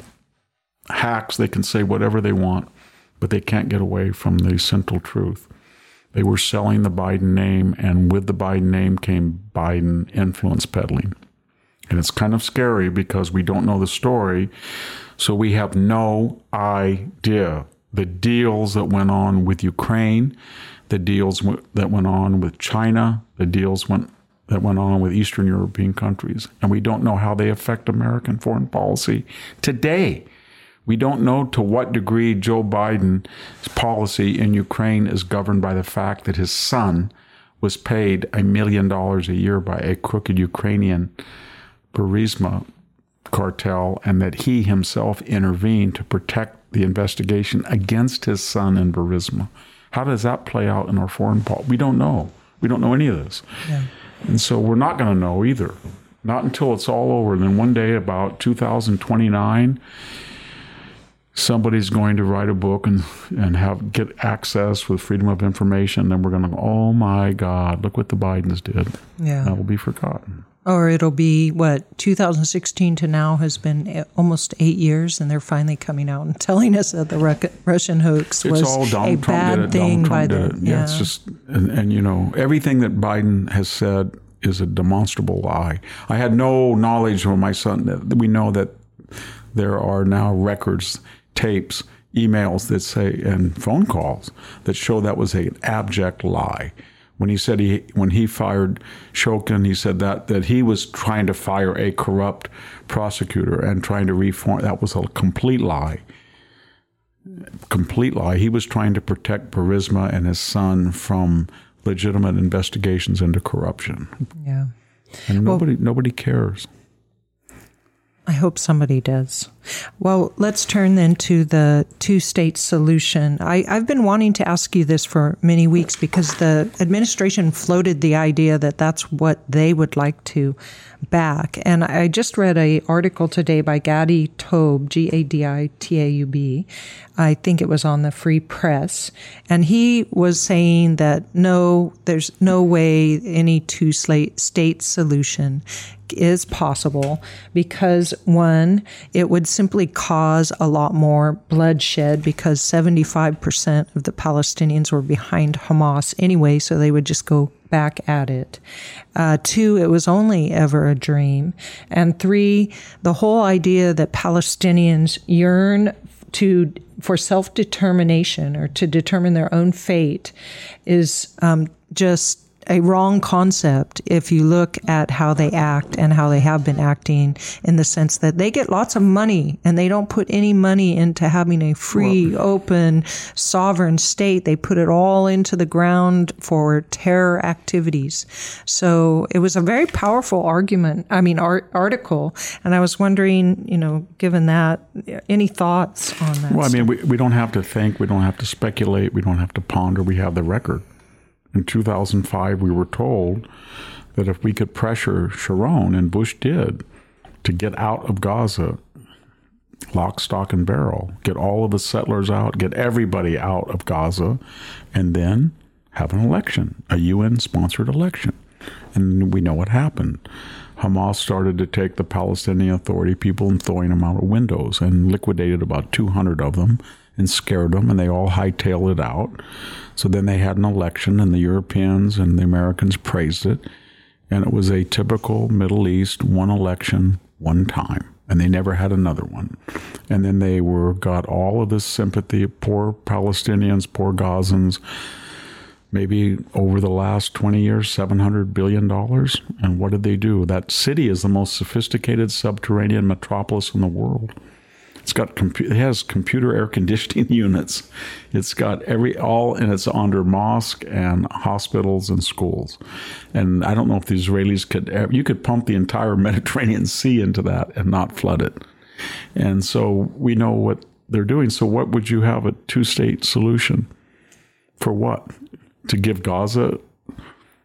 hacks. They can say whatever they want, but they can't get away from the central truth. They were selling the Biden name, and with the Biden name came Biden influence peddling. And it's kind of scary because we don't know the story, so we have no idea. The deals that went on with Ukraine, the deals w- that went on with China, the deals went that went on with Eastern European countries, and we don't know how they affect American foreign policy today. We don't know to what degree Joe Biden's policy in Ukraine is governed by the fact that his son was paid a million dollars a year by a crooked Ukrainian Burisma cartel, and that he himself intervened to protect the investigation against his son in Burisma. How does that play out in our foreign policy? We don't know. We don't know any of this. Yeah. And so we're not going to know either. Not until it's all over. And then one day, about two thousand twenty-nine, somebody's going to write a book and and have get access with freedom of information. And we're going to go, oh my God, look what the Bidens did. Yeah. That will be forgotten. Or it'll be, what, two thousand sixteen to now has been almost eight years, and they're finally coming out and telling us that the Russian hoax was it's all Donald a Trump bad did it. thing Donald by Trump the... did it. Yeah, yeah, it's just, and, and you know, everything that Biden has said is a demonstrable lie. I had no knowledge from my son. That we know that there are now records, tapes, emails that say, and phone calls that show that was an abject lie. When he said he, when he fired Shokin, he said that that he was trying to fire a corrupt prosecutor and trying to reform. That was a complete lie. Complete lie. He was trying to protect Burisma and his son from legitimate investigations into corruption. Yeah. And nobody, well, nobody cares. I hope somebody does. Well, let's turn then to the two-state solution. I, I've been wanting to ask you this for many weeks because the administration floated the idea that that's what they would like to back. And I just read an article today by Gadi Taub, G A D I T A U B. I think it was on the Free Press. And he was saying that no, there's no way any two-state solution is possible because, one, it would simply cause a lot more bloodshed because seventy-five percent of the Palestinians were behind Hamas anyway, so they would just go back at it. Uh, two, it was only ever a dream. And three, the whole idea that Palestinians yearn to for self-determination or to determine their own fate is um, just a wrong concept if you look at how they act and how they have been acting, in the sense that they get lots of money and they don't put any money into having a free, well, open, sovereign state. They put it all into the ground for terror activities. So it was a very powerful argument, I mean, art, article. And I was wondering, you know, given that, any thoughts on that? Well, I mean, we, we don't have to think, we don't have to speculate, we don't have to ponder, we have the record. In two thousand five, we were told that if we could pressure Sharon, and Bush did, to get out of Gaza, lock, stock, and barrel, get all of the settlers out, get everybody out of Gaza, and then have an election, a U N-sponsored election. And we know what happened. Hamas started to take the Palestinian Authority people and throwing them out of windows and liquidated about two hundred of them and scared them, and they all hightailed it out. So then they had an election, and the Europeans and the Americans praised it. And it was a typical Middle East, one election, one time. And they never had another one. And then they were got all of this sympathy, poor Palestinians, poor Gazans, maybe over the last twenty years, seven hundred billion dollars. And what did they do? That city is the most sophisticated subterranean metropolis in the world. It's got compu- it has computer air conditioning units. It's got every all, and it's under mosque and hospitals and schools. And I don't know if the Israelis could. You could pump the entire Mediterranean Sea into that and not flood it. And so we know what they're doing. So what would you have a two-state solution for? What? To give Gaza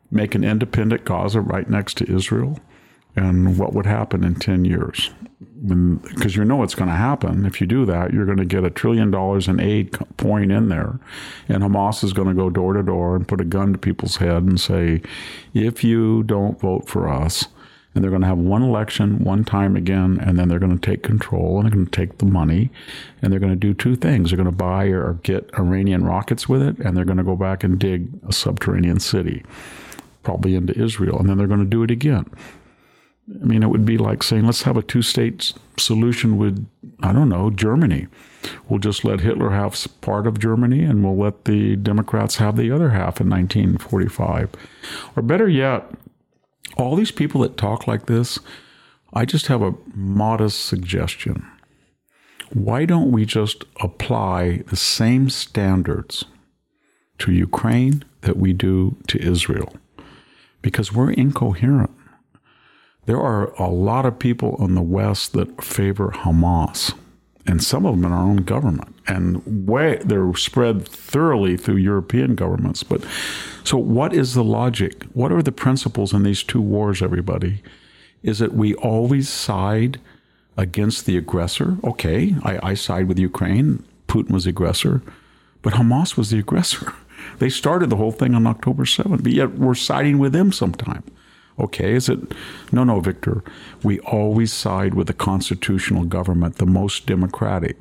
make an independent Gaza right next to Israel, and what would happen in ten years? Because you know what's going to happen. If you do that, you're going to get a trillion dollars in aid pouring in there, and Hamas is going to go door to door and put a gun to people's head and say, if you don't vote for us, and they're going to have one election, one time again, and then they're going to take control, and they're going to take the money, and they're going to do two things. They're going to buy or get Iranian rockets with it, and they're going to go back and dig a subterranean city, probably into Israel, and then they're going to do it again. I mean, it would be like saying, let's have a two-state solution with, I don't know, Germany. We'll just let Hitler have part of Germany, and we'll let the Democrats have the other half in nineteen forty-five. Or better yet, all these people that talk like this, I just have a modest suggestion. Why don't we just apply the same standards to Ukraine that we do to Israel? Because we're incoherent. There are a lot of people in the West that favor Hamas, and some of them in our own government, and way, they're spread thoroughly through European governments. But so what is the logic? What are the principles in these two wars, everybody? Is it we always side against the aggressor? Okay, I, I side with Ukraine. Putin was the aggressor, but Hamas was the aggressor. They started the whole thing on October seventh, but yet we're siding with them sometime. Okay, is it? No, no, Victor. We always side with the constitutional government, the most democratic.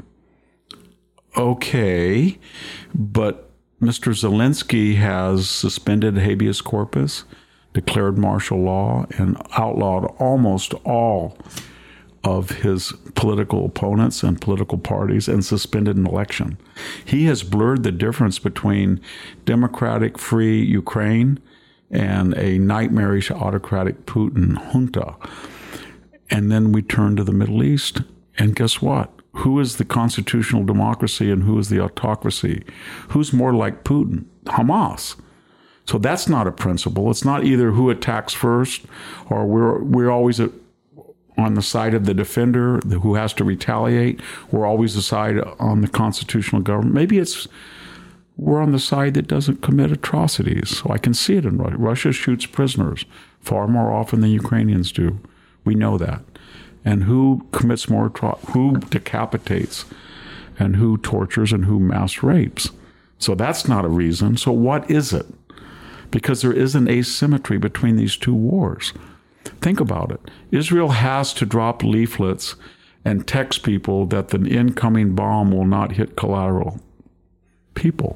Okay, but Mister Zelensky has suspended habeas corpus, declared martial law, and outlawed almost all of his political opponents and political parties and suspended an election. He has blurred the difference between democratic, free Ukraine and a nightmarish autocratic Putin junta. And then we turn to the Middle East, and guess what? Who is the constitutional democracy and who is the autocracy? Who's more like Putin? Hamas. So that's not a principle. It's not either who attacks first, or we're we're always a, on the side of the defender who has to retaliate. We're always the side on the constitutional government. Maybe it's we're on the side that doesn't commit atrocities. So I can see it in Russia. Russia shoots prisoners far more often than Ukrainians do. We know that. And who commits more, who decapitates, and who tortures, and who mass rapes. So that's not a reason. So what is it? Because there is an asymmetry between these two wars. Think about it. Israel has to drop leaflets and text people that the incoming bomb will not hit collateral people.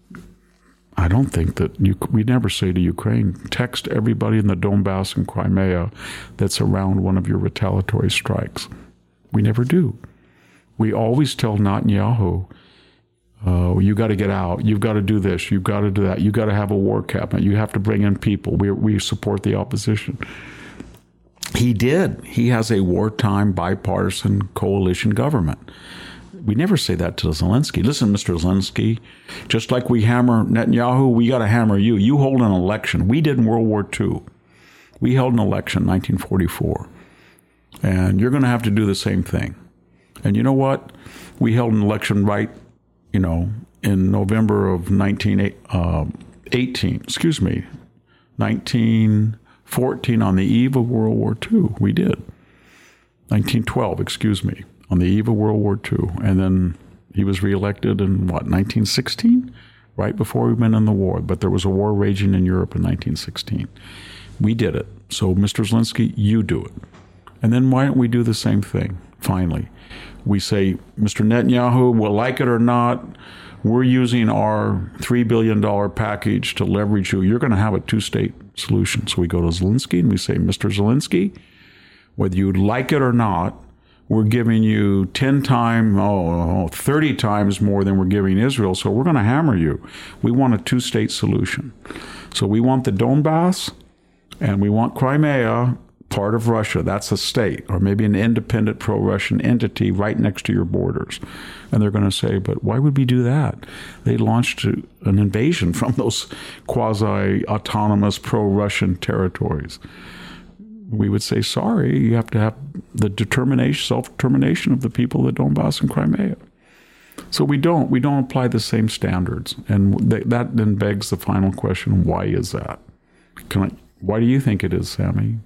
I don't think that you, we never say to Ukraine, text everybody in the Donbass and Crimea that's around one of your retaliatory strikes. We never do. We always tell Netanyahu, uh, you got to get out. You've got to do this. You've got to do that. You've got to have a war cabinet. You have to bring in people. We, we support the opposition. He did. He has a wartime bipartisan coalition government. We never say that to Zelensky. Listen, Mister Zelensky, just like we hammer Netanyahu, we got to hammer you. You hold an election. We did in World War Two. We held an election in nineteen forty-four. And you're going to have to do the same thing. And you know what? We held an election right, you know, in November of nineteen eighteen, excuse me, nineteen fourteen, on the eve of World War Two. We did. nineteen twelve, excuse me. On the eve of World War Two. And then he was reelected in, what, nineteen sixteen? Right before we went in the war. But there was a war raging in Europe in nineteen sixteen. We did it. So, Mister Zelensky, you do it. And then why don't we do the same thing, finally? We say, Mister Netanyahu, we'll like it or not, we're using our three billion dollars package to leverage you. You're going to have a two-state solution. So we go to Zelensky and we say, Mister Zelensky, whether you like it or not, we're giving you ten times, oh, thirty times more than we're giving Israel, so we're going to hammer you. We want a two-state solution. So we want the Donbass, and we want Crimea, part of Russia. That's a state, or maybe an independent pro-Russian entity right next to your borders. And they're going to say, but why would we do that? They launched an invasion from those quasi-autonomous pro-Russian territories. We would say, sorry, you have to have the determination, self-determination of the people of Donbass and Crimea. So we don't. We don't apply the same standards. And th- that then begs the final question, why is that? Can I, why do you think it is, Sammy?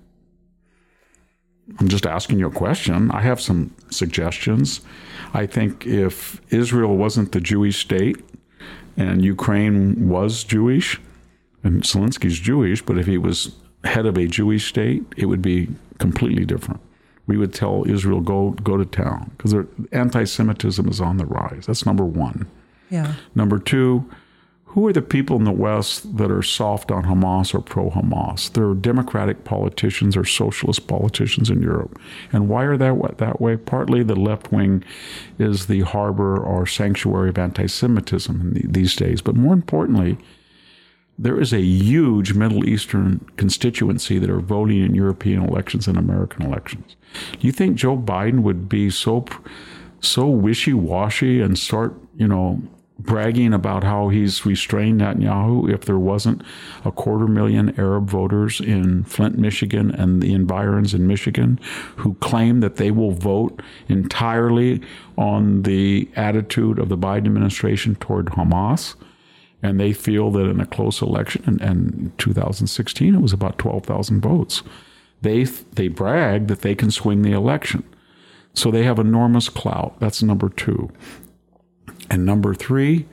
I'm just asking you a question. I have some suggestions. I think if Israel wasn't the Jewish state and Ukraine was Jewish, and Zelensky's Jewish, but if he was head of a Jewish state, it would be completely different. We would tell Israel, go go to town, because anti-Semitism is on the rise. That's number one. Yeah. Number two, who are the people in the West that are soft on Hamas or pro-Hamas? There are Democratic politicians or socialist politicians in Europe. And why are they that way? Partly the left wing is the harbor or sanctuary of anti-Semitism in these days. But more importantly, there is a huge Middle Eastern constituency that are voting in European elections and American elections. Do you think Joe Biden would be so so wishy-washy and start, you know, bragging about how he's restrained Netanyahu if there wasn't a quarter million Arab voters in Flint, Michigan, and the environs in Michigan who claim that they will vote entirely on the attitude of the Biden administration toward Hamas? And they feel that in a close election, and in two thousand sixteen, it was about twelve thousand votes. They they brag that they can swing the election. So they have enormous clout. That's number two. And number three,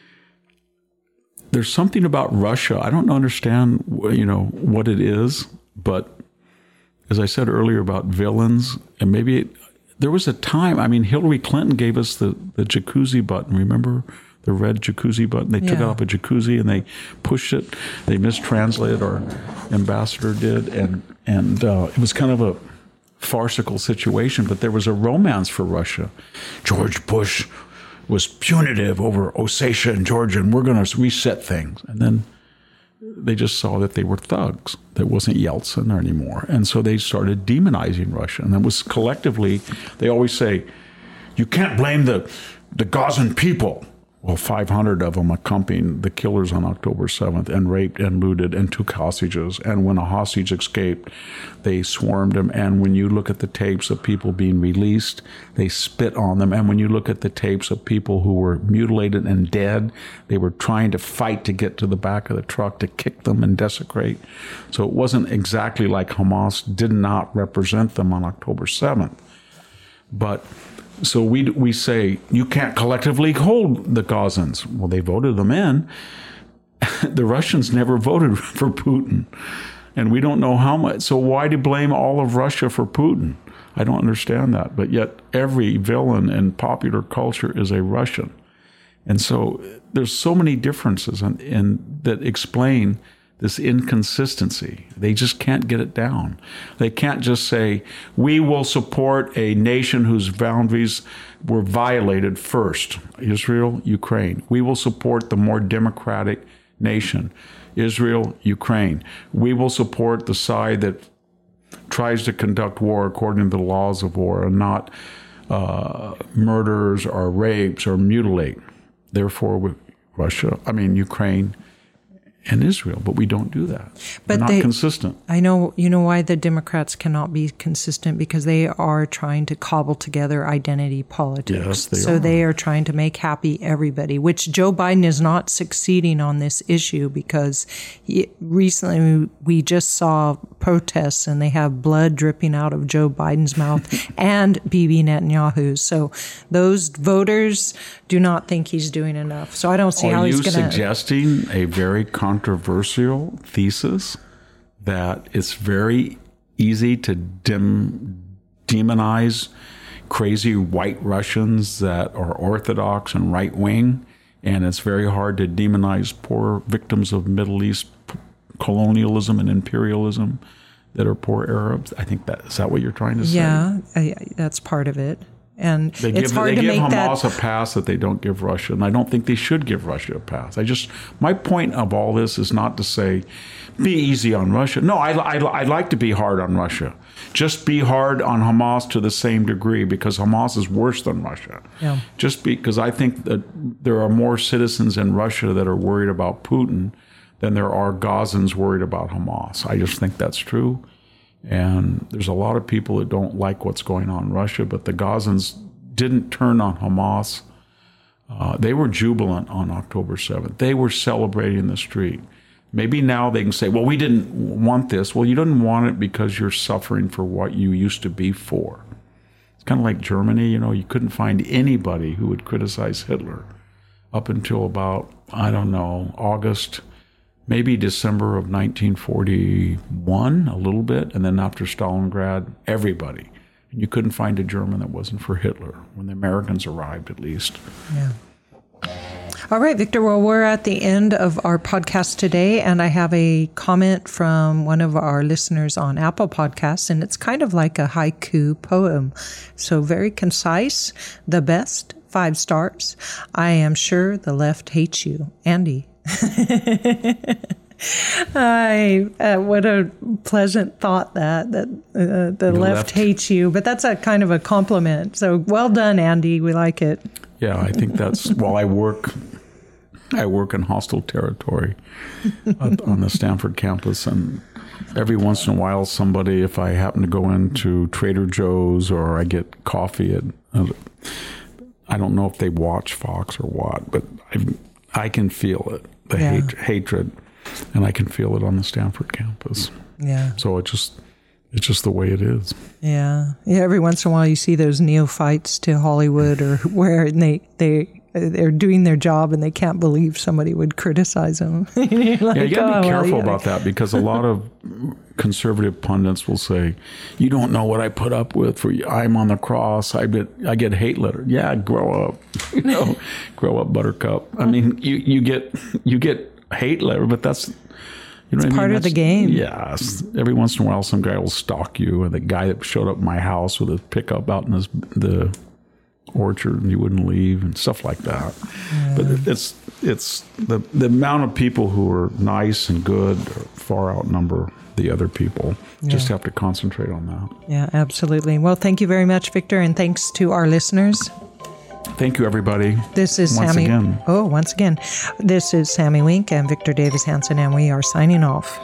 there's something about Russia. I don't understand, you know, what it is, but as I said earlier about villains, and maybe it, there was a time, I mean, Hillary Clinton gave us the, the jacuzzi button, remember? The red jacuzzi button. They took yeah. it off a jacuzzi and they pushed it. They mistranslated, our ambassador did, and and uh, it was kind of a farcical situation, but there was a romance for Russia. George Bush was punitive over Ossetia and Georgia, and we're going to reset things. And then they just saw that they were thugs. There wasn't Yeltsin anymore. And so they started demonizing Russia. And it was collectively, they always say, you can't blame the, the Gazan people. Well, five hundred of them accompanied the killers on October seventh and raped and looted and took hostages. And when a hostage escaped, they swarmed him. And when you look at the tapes of people being released, they spit on them. And when you look at the tapes of people who were mutilated and dead, they were trying to fight to get to the back of the truck to kick them and desecrate. So it wasn't exactly like Hamas did not represent them on October seventh. But so we we say, you can't collectively hold the Gazans. Well, they voted them in. The Russians never voted for Putin. And we don't know how much. So why do you blame all of Russia for Putin? I don't understand that. But yet every villain in popular culture is a Russian. And so there's so many differences in, in, that explain this inconsistency. They just can't get it down. They can't just say, we will support a nation whose boundaries were violated first, Israel, Ukraine. We will support the more democratic nation, Israel, Ukraine. We will support the side that tries to conduct war according to the laws of war and not uh, murders or rapes or mutilate. Therefore, with Russia, I mean, Ukraine, and Israel, but we don't do that. But We're not they, consistent. I know, you know why the Democrats cannot be consistent? Because they are trying to cobble together identity politics. Yes, they so are. they are trying to make happy everybody, which Joe Biden is not succeeding on this issue because he, recently we just saw protests and they have blood dripping out of Joe Biden's mouth and Bibi Netanyahu's. So those voters do not think he's doing enough. So I don't see are how he's going to... Are you suggesting a very controversial thesis that it's very easy to dim, demonize crazy white Russians that are Orthodox and right-wing, and it's very hard to demonize poor victims of Middle East colonialism and imperialism that are poor Arabs? I think that is that what you're trying to say? Yeah, I, that's part of it. And they it's give, hard they to give make Hamas that a pass that they don't give Russia, and I don't think they should give Russia a pass. I just, my point of all this is not to say, be easy on Russia. No, I, I, I like to be hard on Russia. Just be hard on Hamas to the same degree, because Hamas is worse than Russia. Yeah. Just because I think that there are more citizens in Russia that are worried about Putin than there are Gazans worried about Hamas. I just think that's true. And there's a lot of people that don't like what's going on in Russia, but the Gazans didn't turn on Hamas. Uh, they were jubilant on October seventh. They were celebrating in the street. Maybe now they can say, well, we didn't want this. Well, you didn't want it because you're suffering for what you used to be for. It's kind of like Germany, you know, you couldn't find anybody who would criticize Hitler up until about, I don't know, August, maybe December of nineteen forty-one, a little bit. And then after Stalingrad, everybody. And you couldn't find a German that wasn't for Hitler, when the Americans arrived at least. Yeah. All right, Victor. Well, we're at the end of our podcast today, and I have a comment from one of our listeners on Apple Podcasts, and it's kind of like a haiku poem. So very concise, the best, five stars. I am sure the left hates you. Andy. I, uh, what a pleasant thought that, that uh, the, the left, left hates you, but that's a kind of a compliment. So well done, Andy. We like it. Yeah, I think that's, well, I work, I work in hostile territory on the Stanford campus, and every once in a while somebody, if I happen to go into Trader Joe's or I get coffee at, uh, I don't know if they watch Fox or what, but I, I can feel it, the yeah. hate, hatred, and I can feel it on the Stanford campus. Yeah. So it just, it's just the way it is. Yeah. Yeah. Every once in a while you see those neophytes to Hollywood or where they, they, they're doing their job and they can't believe somebody would criticize them. like, yeah, you got to be oh, careful well, about that, because a lot of conservative pundits will say, you don't know what I put up with for you. I'm on the cross. I get, I get hate letters. Yeah, grow up. You know, grow up, buttercup. I mean, you, you get, you get hate letter, but that's, you know, it's what I part mean? of the That's, game. Yes. Every once in a while, some guy will stalk you, and the guy that showed up at my house with a pickup out in his, the orchard, and he wouldn't leave, and stuff like that. Yeah. But it's it's the the amount of people who are nice and good far outnumber the other people. Yeah. Just have to concentrate on that. Yeah, absolutely. Well, thank you very much, Victor, and thanks to our listeners. Thank you, everybody. This is once Sammy. Again. Oh, once again. This is Sammy Wink and Victor Davis Hanson, and we are signing off.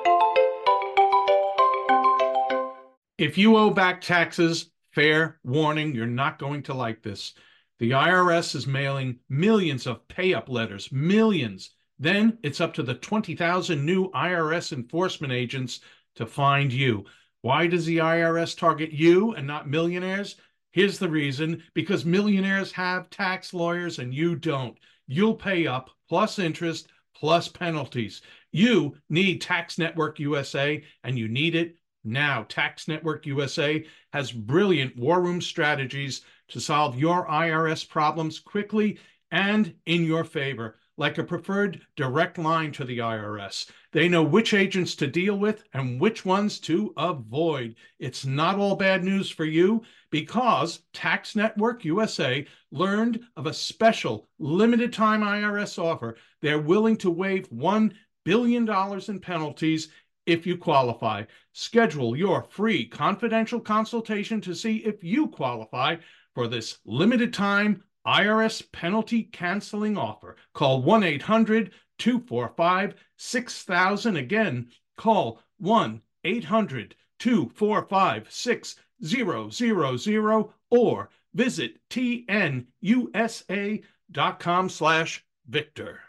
If you owe back taxes, fair warning, you're not going to like this. The I R S is mailing millions of pay-up letters, millions. Then it's up to the twenty thousand new I R S enforcement agents to find you. Why does the I R S target you and not millionaires? Here's the reason: because millionaires have tax lawyers and you don't. You'll pay up plus interest plus penalties. You need Tax Network U S A, and you need it now. Tax Network U S A has brilliant war room strategies to solve your I R S problems quickly and in your favor, like a preferred direct line to the I R S. They know which agents to deal with and which ones to avoid. It's not all bad news for you, because Tax Network U S A learned of a special limited time I R S offer. They're willing to waive one billion dollars in penalties if you qualify. Schedule your free confidential consultation to see if you qualify for this limited time I R S penalty canceling offer. Call one eight hundred two four five six thousand. Again, call one eight hundred two four five six thousand or visit T N U S A dot com slash Victor.